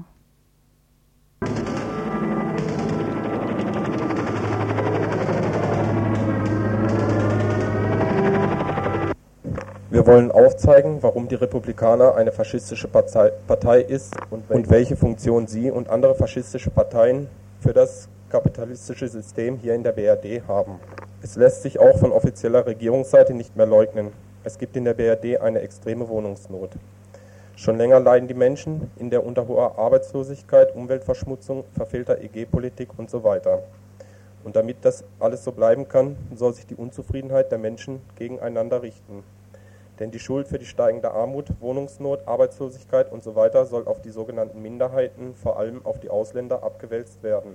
G: Wir wollen aufzeigen, warum die Republikaner eine faschistische Partei ist und welche Funktion sie und andere faschistische Parteien für das kapitalistische System hier in der BRD haben. Es lässt sich auch von offizieller Regierungsseite nicht mehr leugnen. Es gibt in der BRD eine extreme Wohnungsnot. Schon länger leiden die Menschen in der unter hoher Arbeitslosigkeit, Umweltverschmutzung, verfehlter EG-Politik und so weiter. Und damit das alles so bleiben kann, soll sich die Unzufriedenheit der Menschen gegeneinander richten. Denn die Schuld für die steigende Armut, Wohnungsnot, Arbeitslosigkeit und so weiter soll auf die sogenannten Minderheiten, vor allem auf die Ausländer, abgewälzt werden.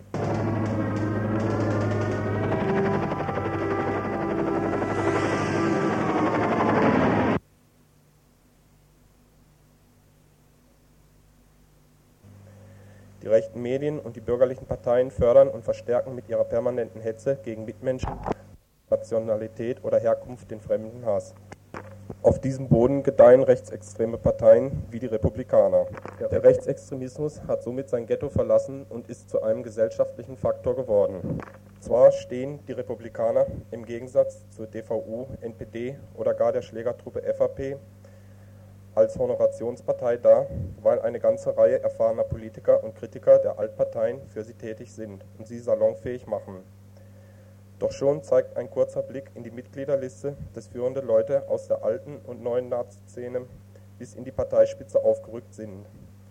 G: Die rechten Medien und die bürgerlichen Parteien fördern und verstärken mit ihrer permanenten Hetze gegen Mitmenschen, Nationalität oder Herkunft den Fremdenhass. Auf diesem Boden gedeihen rechtsextreme Parteien wie die Republikaner. Der Rechtsextremismus hat somit sein Ghetto verlassen und ist zu einem gesellschaftlichen Faktor geworden. Zwar stehen die Republikaner im Gegensatz zur DVU, NPD oder gar der Schlägertruppe FAP als Honorationspartei da, weil eine ganze Reihe erfahrener Politiker und Kritiker der Altparteien für sie tätig sind und sie salonfähig machen. Doch schon zeigt ein kurzer Blick in die Mitgliederliste, dass führende Leute aus der alten und neuen Nazi-Szene bis in die Parteispitze aufgerückt sind.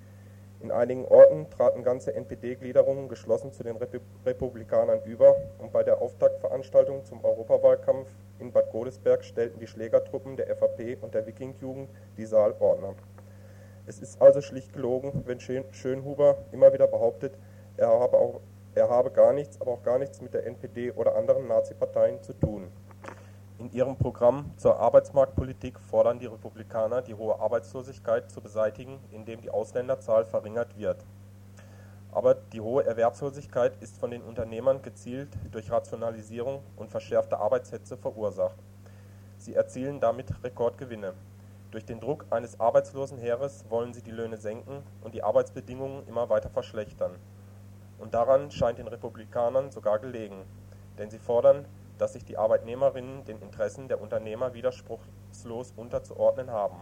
G: In einigen Orten traten ganze NPD-Gliederungen geschlossen zu den Republikanern über und bei der Auftaktveranstaltung zum Europawahlkampf in Bad Godesberg stellten die Schlägertruppen der FAP und der Wiking-Jugend die Saalordner. Es ist also schlicht gelogen, wenn Schönhuber immer wieder behauptet, er habe gar nichts, aber auch gar nichts mit der NPD oder anderen Nazi-Parteien zu tun. In ihrem Programm zur Arbeitsmarktpolitik fordern die Republikaner, die hohe Arbeitslosigkeit zu beseitigen, indem die Ausländerzahl verringert wird. Aber die hohe Erwerbslosigkeit ist von den Unternehmern gezielt durch Rationalisierung und verschärfte Arbeitshetze verursacht. Sie erzielen damit Rekordgewinne. Durch den Druck eines arbeitslosen Heeres wollen sie die Löhne senken und die Arbeitsbedingungen immer weiter verschlechtern. Und daran scheint den Republikanern sogar gelegen, denn sie fordern, dass sich die Arbeitnehmerinnen den Interessen der Unternehmer widerspruchslos unterzuordnen haben.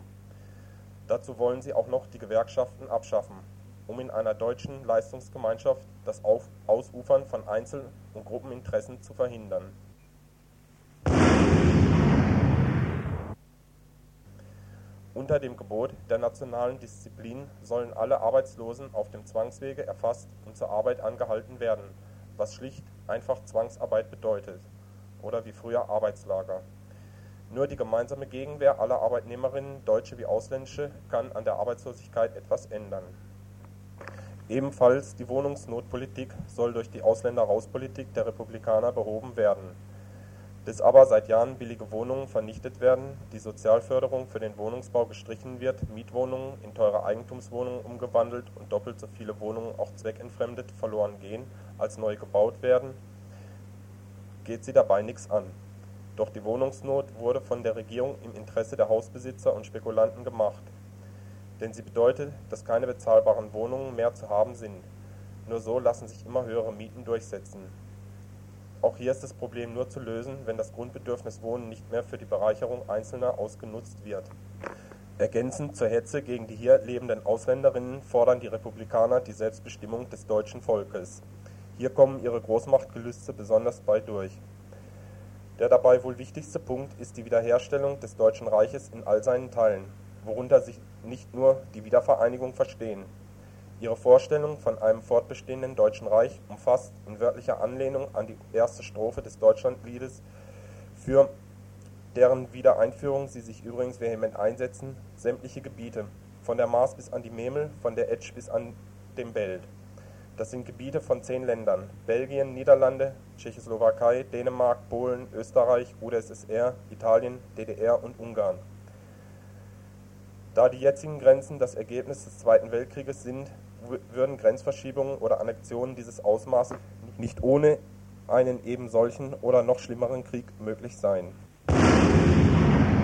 G: Dazu wollen sie auch noch die Gewerkschaften abschaffen, um in einer deutschen Leistungsgemeinschaft das Ausufern von Einzel- und Gruppeninteressen zu verhindern. Unter dem Gebot der nationalen Disziplin sollen alle Arbeitslosen auf dem Zwangswege erfasst und zur Arbeit angehalten werden, was schlicht einfach Zwangsarbeit bedeutet, oder wie früher Arbeitslager. Nur die gemeinsame Gegenwehr aller Arbeitnehmerinnen, deutsche wie ausländische, kann an der Arbeitslosigkeit etwas ändern. Ebenfalls die Wohnungsnotpolitik soll durch die Ausländerrauspolitik der Republikaner behoben werden. Dass aber seit Jahren billige Wohnungen vernichtet werden, die Sozialförderung für den Wohnungsbau gestrichen wird, Mietwohnungen in teure Eigentumswohnungen umgewandelt und doppelt so viele Wohnungen auch zweckentfremdet verloren gehen, als neu gebaut werden, geht sie dabei nichts an. Doch die Wohnungsnot wurde von der Regierung im Interesse der Hausbesitzer und Spekulanten gemacht. Denn sie bedeutet, dass keine bezahlbaren Wohnungen mehr zu haben sind. Nur so lassen sich immer höhere Mieten durchsetzen. Auch hier ist das Problem nur zu lösen, wenn das Grundbedürfnis Wohnen nicht mehr für die Bereicherung Einzelner ausgenutzt wird. Ergänzend zur Hetze gegen die hier lebenden Ausländerinnen fordern die Republikaner die Selbstbestimmung des deutschen Volkes. Hier kommen ihre Großmachtgelüste besonders bei durch. Der dabei wohl wichtigste Punkt ist die Wiederherstellung des Deutschen Reiches in all seinen Teilen, worunter sich nicht nur die Wiedervereinigung verstehen. Ihre Vorstellung von einem fortbestehenden Deutschen Reich umfasst in wörtlicher Anlehnung an die erste Strophe des Deutschlandliedes, für deren Wiedereinführung sie sich übrigens vehement einsetzen, sämtliche Gebiete, von der Maas bis an die Memel, von der Etsch bis an den Belt. Das sind Gebiete von 10 Ländern: Belgien, Niederlande, Tschechoslowakei, Dänemark, Polen, Österreich, UdSSR, Italien, DDR und Ungarn. Da die jetzigen Grenzen das Ergebnis des Zweiten Weltkrieges sind, würden Grenzverschiebungen oder Annexionen dieses Ausmaßes nicht ohne einen eben solchen oder noch schlimmeren Krieg möglich sein.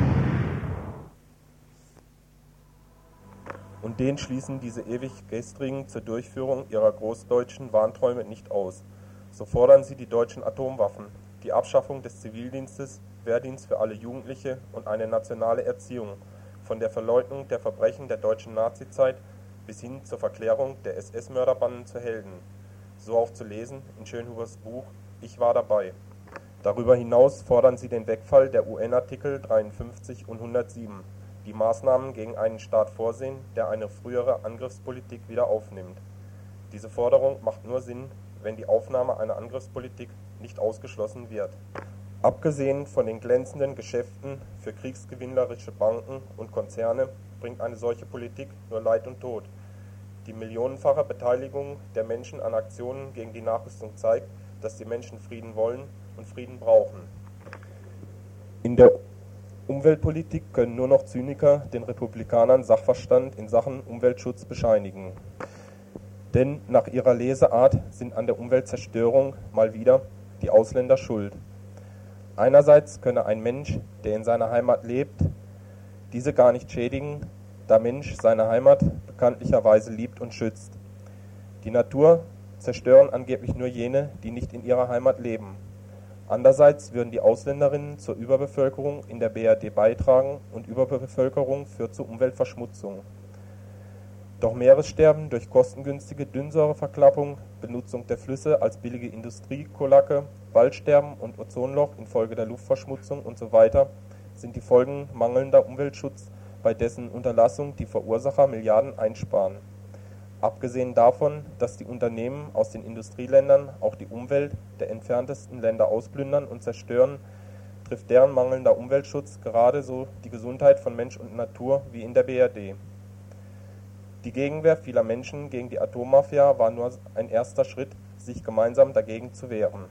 G: Und den schließen diese ewig Gestrigen zur Durchführung ihrer großdeutschen Wahnträume nicht aus. So fordern sie die deutschen Atomwaffen, die Abschaffung des Zivildienstes, Wehrdienst für alle Jugendliche und eine nationale Erziehung, von der Verleugnung der Verbrechen der deutschen Nazizeit bis hin zur Verklärung der SS-Mörderbanden zu Helden. So auch zu lesen in Schönhubers Buch »Ich war dabei«. Darüber hinaus fordern sie den Wegfall der UN-Artikel 53 und 107, die Maßnahmen gegen einen Staat vorsehen, der eine frühere Angriffspolitik wieder aufnimmt. Diese Forderung macht nur Sinn, wenn die Aufnahme einer Angriffspolitik nicht ausgeschlossen wird. Abgesehen von den glänzenden Geschäften für kriegsgewinnlerische Banken und Konzerne bringt eine solche Politik nur Leid und Tod. Die millionenfache Beteiligung der Menschen an Aktionen gegen die Nachrüstung zeigt, dass die Menschen Frieden wollen und Frieden brauchen. In der Umweltpolitik können nur noch Zyniker den Republikanern Sachverstand in Sachen Umweltschutz bescheinigen. Denn nach ihrer Leseart sind an der Umweltzerstörung mal wieder die Ausländer schuld. Einerseits könne ein Mensch, der in seiner Heimat lebt, diese gar nicht schädigen, da Mensch seine Heimat bekanntlicherweise liebt und schützt. Die Natur zerstören angeblich nur jene, die nicht in ihrer Heimat leben. Andererseits würden die Ausländerinnen zur Überbevölkerung in der BRD beitragen und Überbevölkerung führt zu Umweltverschmutzung. Doch Meeressterben durch kostengünstige Dünnsäureverklappung, Benutzung der Flüsse als billige Industriekolacke, Waldsterben und Ozonloch infolge der Luftverschmutzung usw. sind die Folgen mangelnder Umweltschutz, bei dessen Unterlassung die Verursacher Milliarden einsparen. Abgesehen davon, dass die Unternehmen aus den Industrieländern auch die Umwelt der entferntesten Länder ausplündern und zerstören, trifft deren mangelnder Umweltschutz gerade so die Gesundheit von Mensch und Natur wie in der BRD. Die Gegenwehr vieler Menschen gegen die Atommafia war nur ein erster Schritt, sich gemeinsam dagegen zu wehren.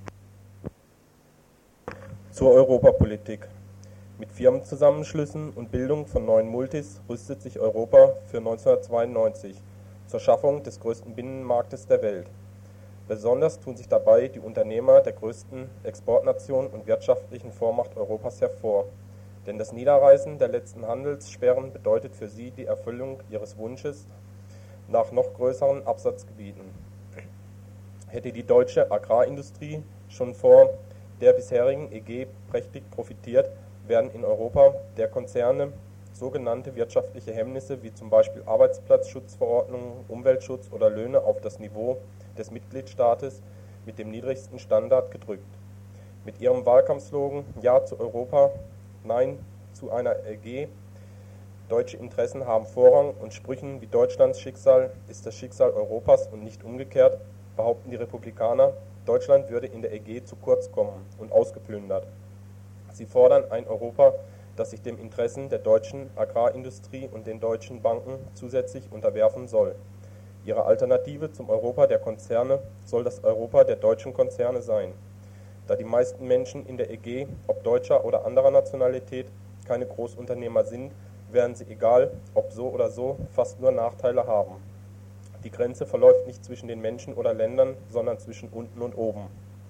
G: Zur Europapolitik. Mit Firmenzusammenschlüssen und Bildung von neuen Multis rüstet sich Europa für 1992 zur Schaffung des größten Binnenmarktes der Welt. Besonders tun sich dabei die Unternehmer der größten Exportnation und wirtschaftlichen Vormacht Europas hervor. Denn das Niederreißen der letzten Handelssperren bedeutet für sie die Erfüllung ihres Wunsches nach noch größeren Absatzgebieten. Hätte die deutsche Agrarindustrie schon vor der bisherigen EG prächtig profitiert, werden in Europa der Konzerne sogenannte wirtschaftliche Hemmnisse wie zum Beispiel Arbeitsplatzschutzverordnungen, Umweltschutz oder Löhne auf das Niveau des Mitgliedstaates mit dem niedrigsten Standard gedrückt. Mit ihrem Wahlkampfslogan Ja zu Europa, Nein zu einer EG, deutsche Interessen haben Vorrang und Sprüchen wie Deutschlands Schicksal ist das Schicksal Europas und nicht umgekehrt, behaupten die Republikaner, Deutschland würde in der EG zu kurz kommen und ausgeplündert. Sie fordern ein Europa, das sich den Interessen der deutschen Agrarindustrie und den deutschen Banken zusätzlich unterwerfen soll. Ihre Alternative zum Europa der Konzerne soll das Europa der deutschen Konzerne sein. Da die meisten Menschen in der EG, ob deutscher oder anderer Nationalität, keine Großunternehmer sind, werden sie, egal ob so oder so, fast nur Nachteile haben. Die Grenze verläuft nicht zwischen den Menschen oder Ländern, sondern zwischen unten und oben.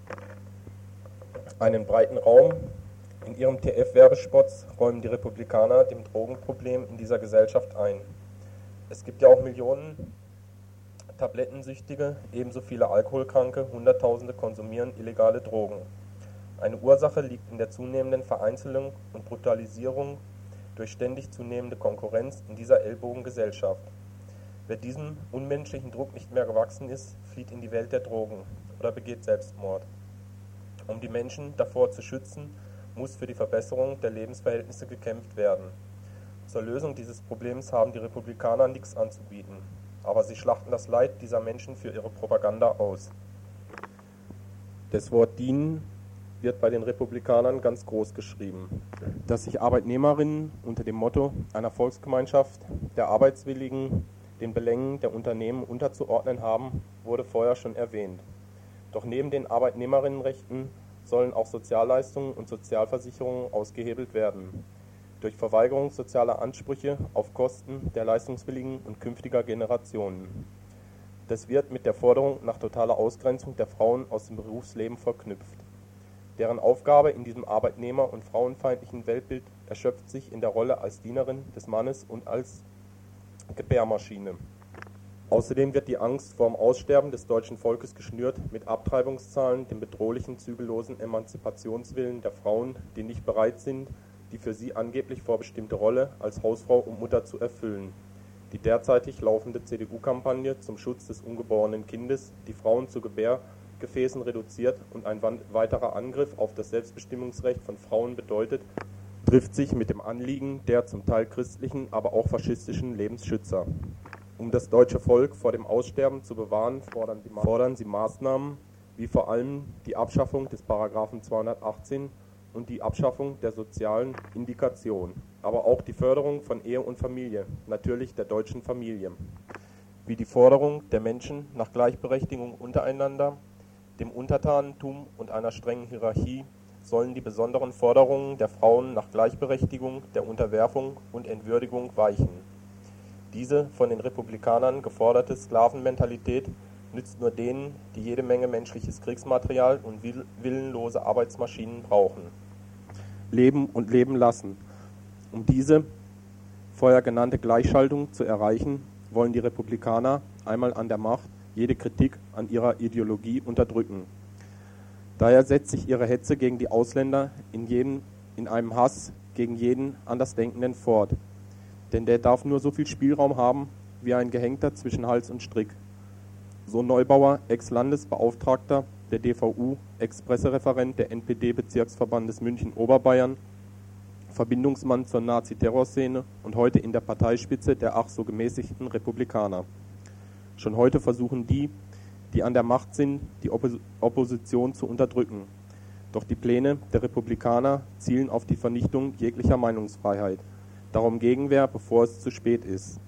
G: Einen breiten Raum in ihren TF-Werbespots räumen die Republikaner dem Drogenproblem in dieser Gesellschaft ein. Es gibt ja auch Millionen Tablettensüchtige, ebenso viele Alkoholkranke, Hunderttausende konsumieren illegale Drogen. Eine Ursache liegt in der zunehmenden Vereinzelung und Brutalisierung durch ständig zunehmende Konkurrenz in dieser Ellbogengesellschaft. Wer diesem unmenschlichen Druck nicht mehr gewachsen ist, flieht in die Welt der Drogen oder begeht Selbstmord. Um die Menschen davor zu schützen, muss für die Verbesserung der Lebensverhältnisse gekämpft werden. Zur Lösung dieses Problems haben die Republikaner nichts anzubieten, aber sie schlachten das Leid dieser Menschen für ihre Propaganda aus. Das Wort dienen wird bei den Republikanern ganz groß geschrieben. Dass sich Arbeitnehmerinnen unter dem Motto einer Volksgemeinschaft der Arbeitswilligen den Belängen der Unternehmen unterzuordnen haben, wurde vorher schon erwähnt. Doch neben den Arbeitnehmerinnenrechten sollen auch Sozialleistungen und Sozialversicherungen ausgehebelt werden. Durch Verweigerung sozialer Ansprüche auf Kosten der leistungswilligen und künftiger Generationen. Das wird mit der Forderung nach totaler Ausgrenzung der Frauen aus dem Berufsleben verknüpft. Deren Aufgabe in diesem arbeitnehmer- und frauenfeindlichen Weltbild erschöpft sich in der Rolle als Dienerin des Mannes und als Gebärmaschine. Außerdem wird die Angst vor dem Aussterben des deutschen Volkes geschnürt mit Abtreibungszahlen, dem bedrohlichen, zügellosen Emanzipationswillen der Frauen, die nicht bereit sind, die für sie angeblich vorbestimmte Rolle als Hausfrau und Mutter zu erfüllen. Die derzeitig laufende CDU-Kampagne zum Schutz des ungeborenen Kindes, die Frauen zu Gebärgefäßen reduziert und ein weiterer Angriff auf das Selbstbestimmungsrecht von Frauen bedeutet, trifft sich mit dem Anliegen der zum Teil christlichen, aber auch faschistischen Lebensschützer. Um das deutsche Volk vor dem Aussterben zu bewahren, fordern sie Maßnahmen wie vor allem die Abschaffung des Paragraphen 218 und die Abschaffung der sozialen Indikation, aber auch die Förderung von Ehe und Familie, natürlich der deutschen Familie, wie die Forderung der Menschen nach Gleichberechtigung untereinander, dem Untertanentum und einer strengen Hierarchie sollen die besonderen Forderungen der Frauen nach Gleichberechtigung, der Unterwerfung und Entwürdigung weichen. Diese von den Republikanern geforderte Sklavenmentalität nützt nur denen, die jede Menge menschliches Kriegsmaterial und willenlose Arbeitsmaschinen brauchen. Leben und leben lassen. Um diese vorher genannte Gleichschaltung zu erreichen, wollen die Republikaner einmal an der Macht jede Kritik an ihrer Ideologie unterdrücken. Daher setzt sich ihre Hetze gegen die Ausländer in einem Hass gegen jeden Andersdenkenden fort. Denn der darf nur so viel Spielraum haben, wie ein Gehängter zwischen Hals und Strick. So Neubauer, Ex-Landesbeauftragter der DVU, Ex-Pressereferent der NPD-Bezirksverbandes München-Oberbayern, Verbindungsmann zur Nazi-Terrorszene und heute in der Parteispitze der ach so gemäßigten Republikaner. Schon heute versuchen die an der Macht sind, die Opposition zu unterdrücken. Doch die Pläne der Republikaner zielen auf die Vernichtung jeglicher Meinungsfreiheit. Darum Gegenwehr, bevor es zu spät ist.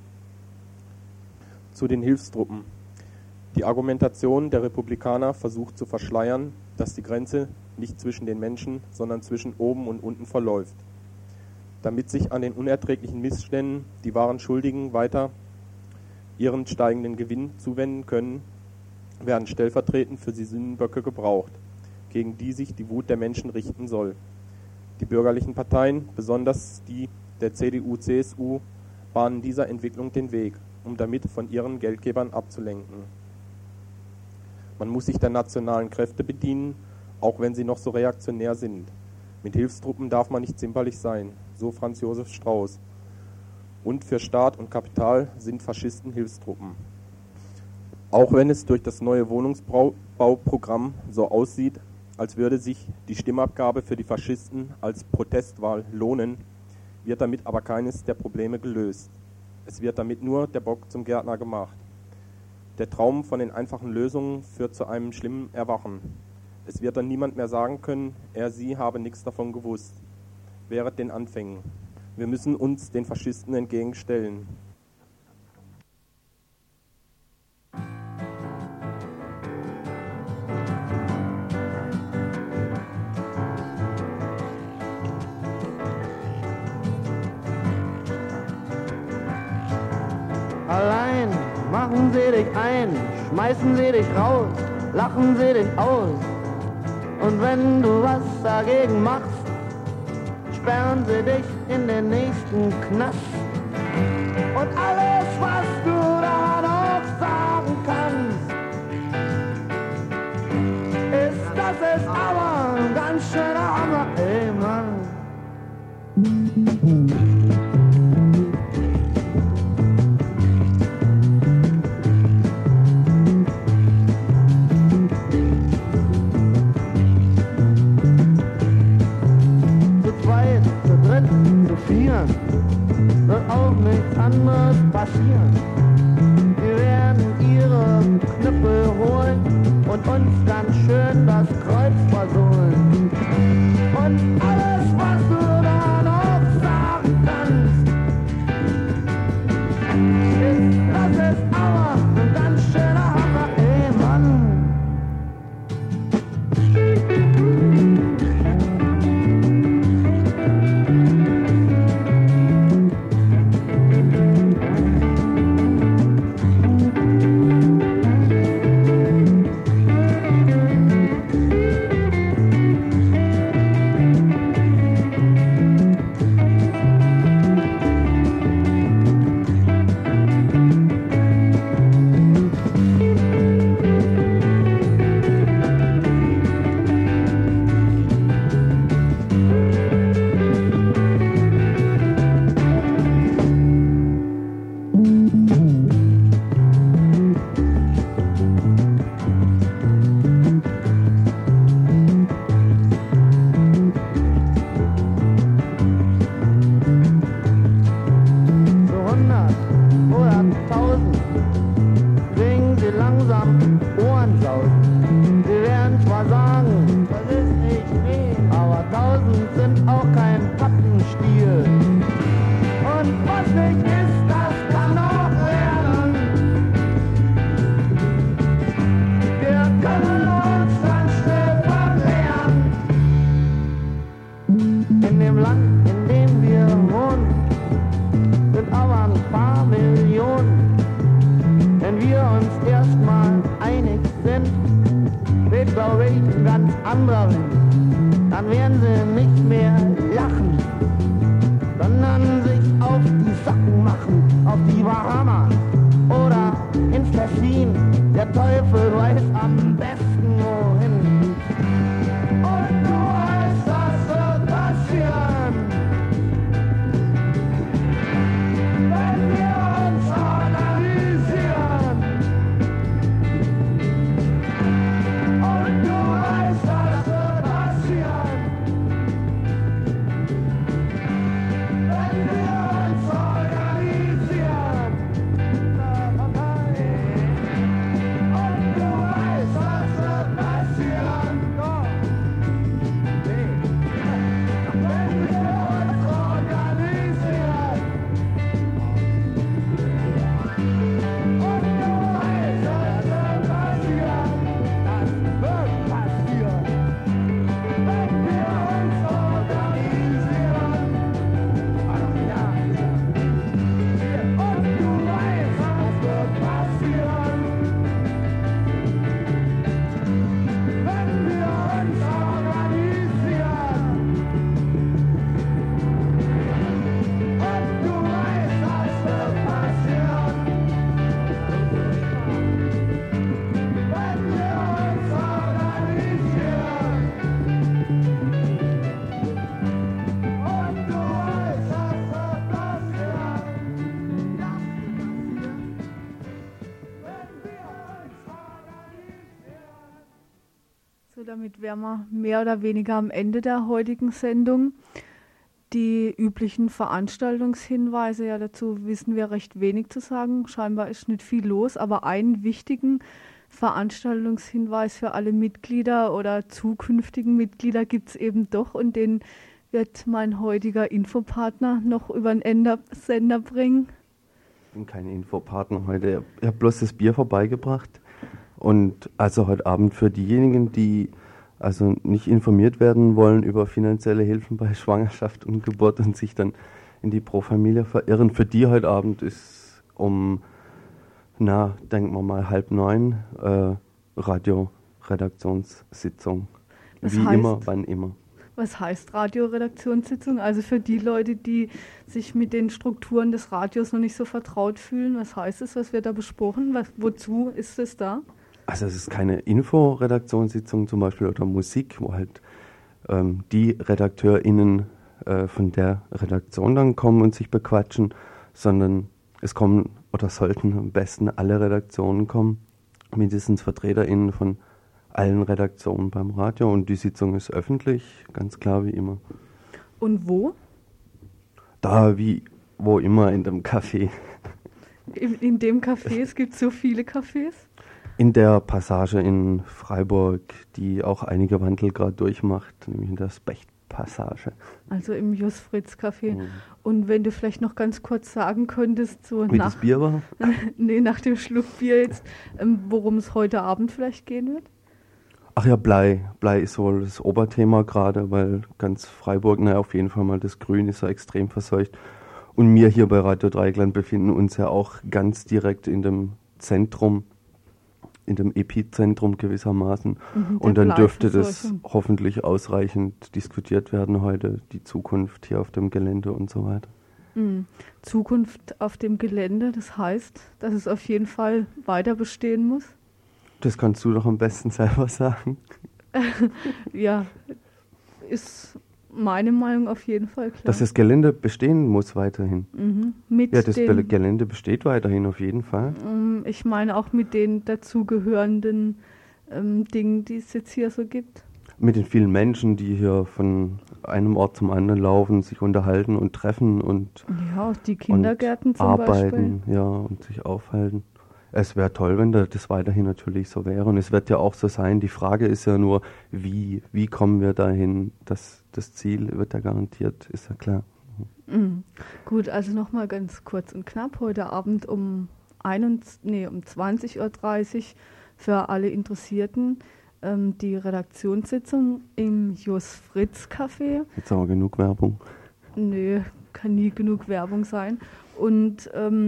G: Zu den Hilfstruppen. Die Argumentation der Republikaner versucht zu verschleiern, dass die Grenze nicht zwischen den Menschen, sondern zwischen oben und unten verläuft. Damit sich an den unerträglichen Missständen die wahren Schuldigen weiter ihren steigenden Gewinn zuwenden können, werden stellvertretend für sie Sündenböcke gebraucht, gegen die sich die Wut der Menschen richten soll. Die bürgerlichen Parteien, besonders die der CDU-CSU, bahnen dieser Entwicklung den Weg, um damit von ihren Geldgebern abzulenken. Man muss sich der nationalen Kräfte bedienen, auch wenn sie noch so reaktionär sind. Mit Hilfstruppen darf man nicht zimperlich sein, so Franz Josef Strauß. Und für Staat und Kapital sind Faschisten Hilfstruppen. Auch wenn es durch das neue Wohnungsbauprogramm so aussieht, als würde sich die Stimmabgabe für die Faschisten als Protestwahl lohnen, wird damit aber keines der Probleme gelöst. Es wird damit nur der Bock zum Gärtner gemacht. Der Traum von den einfachen Lösungen führt zu einem schlimmen Erwachen. Es wird dann niemand mehr sagen können, sie habe nichts davon gewusst. Während den Anfängen. Wir müssen uns den Faschisten entgegenstellen.
H: Allein machen sie dich ein, schmeißen sie dich raus, lachen sie dich aus. Und wenn du was dagegen machst, sperren sie dich in den nächsten Knast. Und alles, was du da noch sagen kannst, ist, das ist aber ein ganz schöner Hammer, ey Mann. Wird auch nichts anderes passieren. Wir werden ihre Knüppel holen und uns ganz schön das Kreuz versohlen. Und alles, was du da noch sagen kannst, ist, das ist aber ein ganz schöner Hammer, ey Mann. anderer Wind, dann werden sie nicht mehr lachen, sondern sich auf die Socken machen, auf die Bahamas oder ins Tessin. Der Teufel weiß am besten wohin. Und du weißt, das wird passieren, wenn wir uns organisieren. Und du weißt, das wird passieren, wenn wir uns organisieren. Und du weißt, das wird passieren, wenn wir uns organisieren. Und du weißt, das wird passieren, wenn wir uns organisieren. Und du weißt, das wird passieren, wenn wir uns organisieren. Und du weißt, das wird passieren, wenn wir uns organisieren. Und du weißt, das wird passieren, wenn wir uns organisieren.
C: So, damit wären wir mehr oder weniger am Ende der heutigen Sendung. Die üblichen Veranstaltungshinweise, ja, dazu wissen wir recht wenig zu sagen. Scheinbar ist nicht viel los, aber einen wichtigen Veranstaltungshinweis für alle Mitglieder oder zukünftigen Mitglieder gibt es eben doch, und den wird mein heutiger Infopartner noch über den Sender bringen.
A: Ich bin kein Infopartner heute. Ich habe bloß das Bier vorbeigebracht. Und also heute Abend für diejenigen, die also nicht informiert werden wollen über finanzielle Hilfen bei Schwangerschaft und Geburt und sich dann in die Pro Familia verirren, für die heute Abend ist denken wir mal 8:30 Radio-Redaktionssitzung.
C: Das
A: Wie
C: heißt,
A: immer, wann immer.
C: Was heißt Radioredaktionssitzung? Also für die Leute, die sich mit den Strukturen des Radios noch nicht so vertraut fühlen, was heißt es, was wird da besprochen? Wozu ist es da?
A: Also es ist keine Info-Redaktionssitzung zum Beispiel oder Musik, wo halt die RedakteurInnen von der Redaktion dann kommen und sich bequatschen, sondern es kommen oder sollten am besten alle Redaktionen kommen, mindestens VertreterInnen von allen Redaktionen beim Radio, und die Sitzung ist öffentlich, ganz klar wie immer.
C: Und wo?
A: Da wie wo immer, in dem Café.
C: In dem Café, es gibt so viele Cafés.
A: In der Passage in Freiburg, die auch einige Wandel gerade durchmacht, nämlich in der Specht-Passage.
C: Also im Just-Fritz-Café. Und wenn du vielleicht noch ganz kurz sagen könntest, so
A: Wie das Bier war?
C: Nee, nach dem Schluck Bier jetzt, worum es heute Abend vielleicht gehen wird?
A: Ach ja, Blei. Blei ist wohl das Oberthema gerade, weil ganz Freiburg, auf jeden Fall mal das Grün ist ja extrem verseucht. Und wir hier bei Radio Dreieckland befinden uns ja auch ganz direkt in dem Zentrum, in dem Epizentrum gewissermaßen. Und dann dürfte das hoffentlich ausreichend diskutiert werden heute, die Zukunft hier auf dem Gelände und so weiter.
C: Zukunft auf dem Gelände, das heißt, dass es auf jeden Fall weiter bestehen muss?
A: Das kannst du doch am besten selber sagen.
C: Ja, ist meine Meinung auf jeden Fall klar.
A: Dass das Gelände bestehen muss weiterhin. Das Gelände besteht weiterhin auf jeden Fall.
C: Ich meine auch mit den dazugehörenden Dingen, die es jetzt hier so gibt.
A: Mit den vielen Menschen, die hier von einem Ort zum anderen laufen, sich unterhalten und treffen und
C: ja, auch die Kindergärten zum
A: arbeiten,
C: Beispiel.
A: Ja, und sich aufhalten. Es wäre toll, wenn das weiterhin natürlich so wäre. Und es wird ja auch so sein. Die Frage ist ja nur, wie kommen wir dahin? Das Ziel wird ja garantiert, ist ja klar.
C: Gut, also nochmal ganz kurz und knapp. Heute Abend um 20:30 Uhr für alle Interessierten die Redaktionssitzung im Jos-Fritz-Café.
A: Jetzt aber genug Werbung.
C: Nö, kann nie genug Werbung sein. Und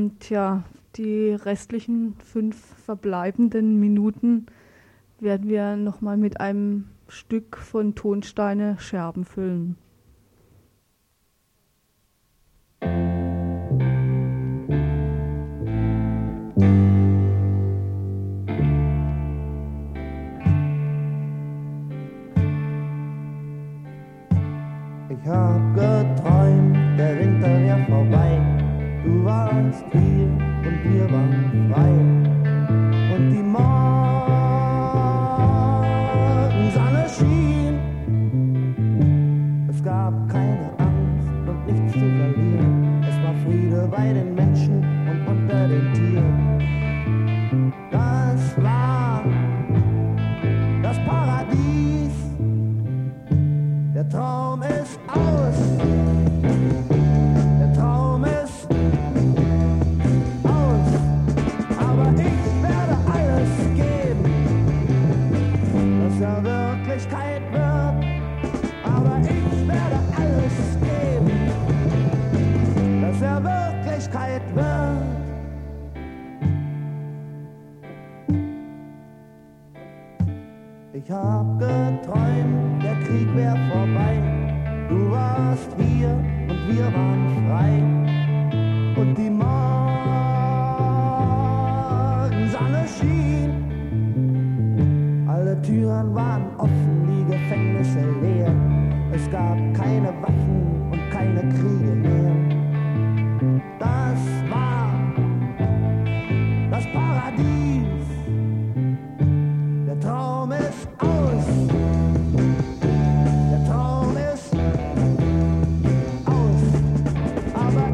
C: die restlichen 5 verbleibenden Minuten werden wir nochmal mit einem Stück von Tonsteine Scherben füllen.
H: Ich hab geträumt, der Winter wär vorbei. Du warst hier und wir waren frei. Und die Morgensonne schien. Es gab keine Angst und nichts zu verlieren. Es war Friede bei den Menschen und unter den Tieren. Das war das Paradies. Der Traum ist aus. Der Traum ist aus. Aber ich werde alles geben, dass er Wirklichkeit wird. Aber ich werde alles geben, dass er Wirklichkeit wird. Ich hab geträumt, der Krieg wär vorbei. Du warst hier und wir waren frei. Und die Morgensonne schien. Alle Türen waren offen, die Gefängnisse leer. Es gab keine Waffen und keine Kriege mehr. Das war das Paradies. Der Traum ist aus. Der Traum ist aus. Aber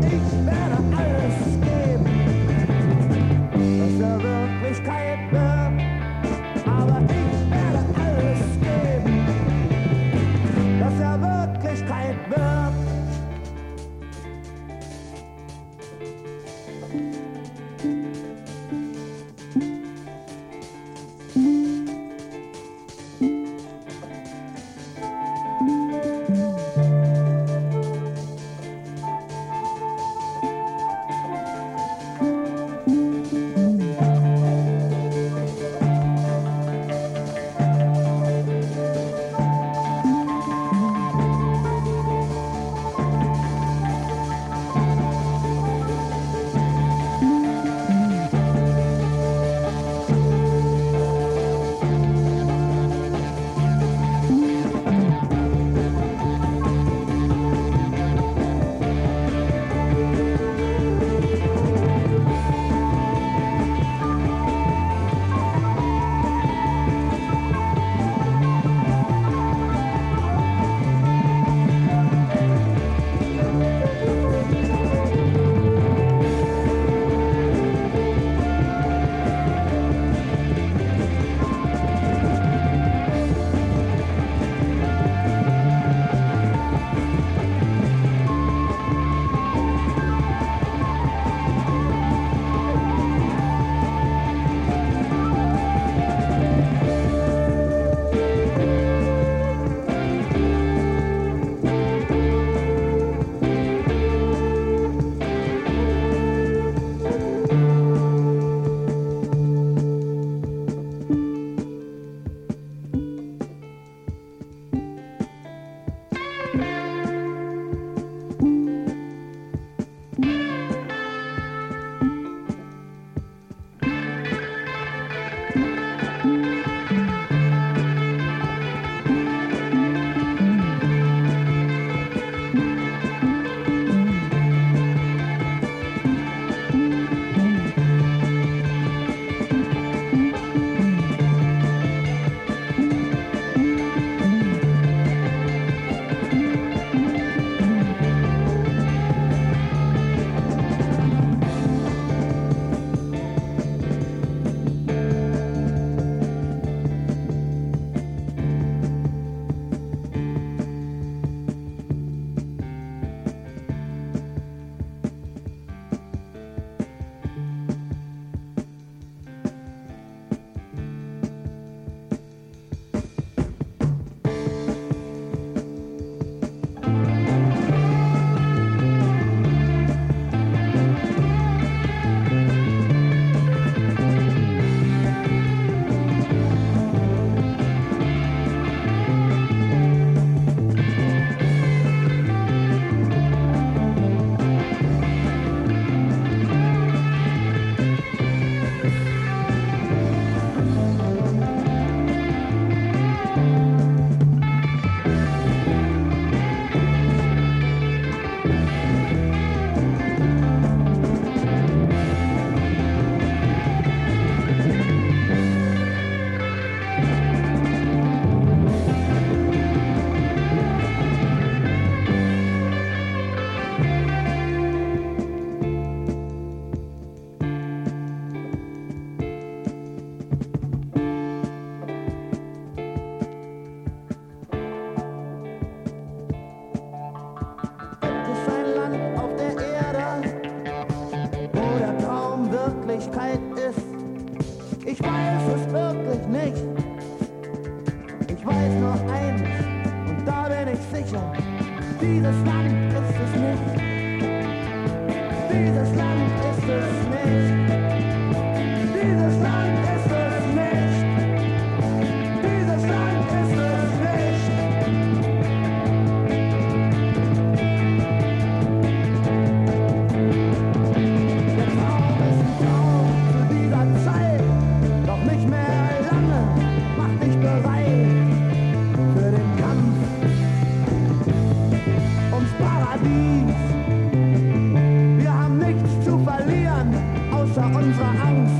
H: Wirklichkeit ist. Ich weiß es wirklich nicht. Ich weiß nur eins, und da bin ich sicher, dieses Land ist es nicht. Dieses Land ist es nicht. Dieses Land ist es nicht. Dieses Land ist es nicht. Der Traum ist ein Traum zu dieser Zeit, doch nicht mehr lange, mach dich bereit für den Kampf ums Paradies. Wir haben nichts zu verlieren, außer unserer Angst.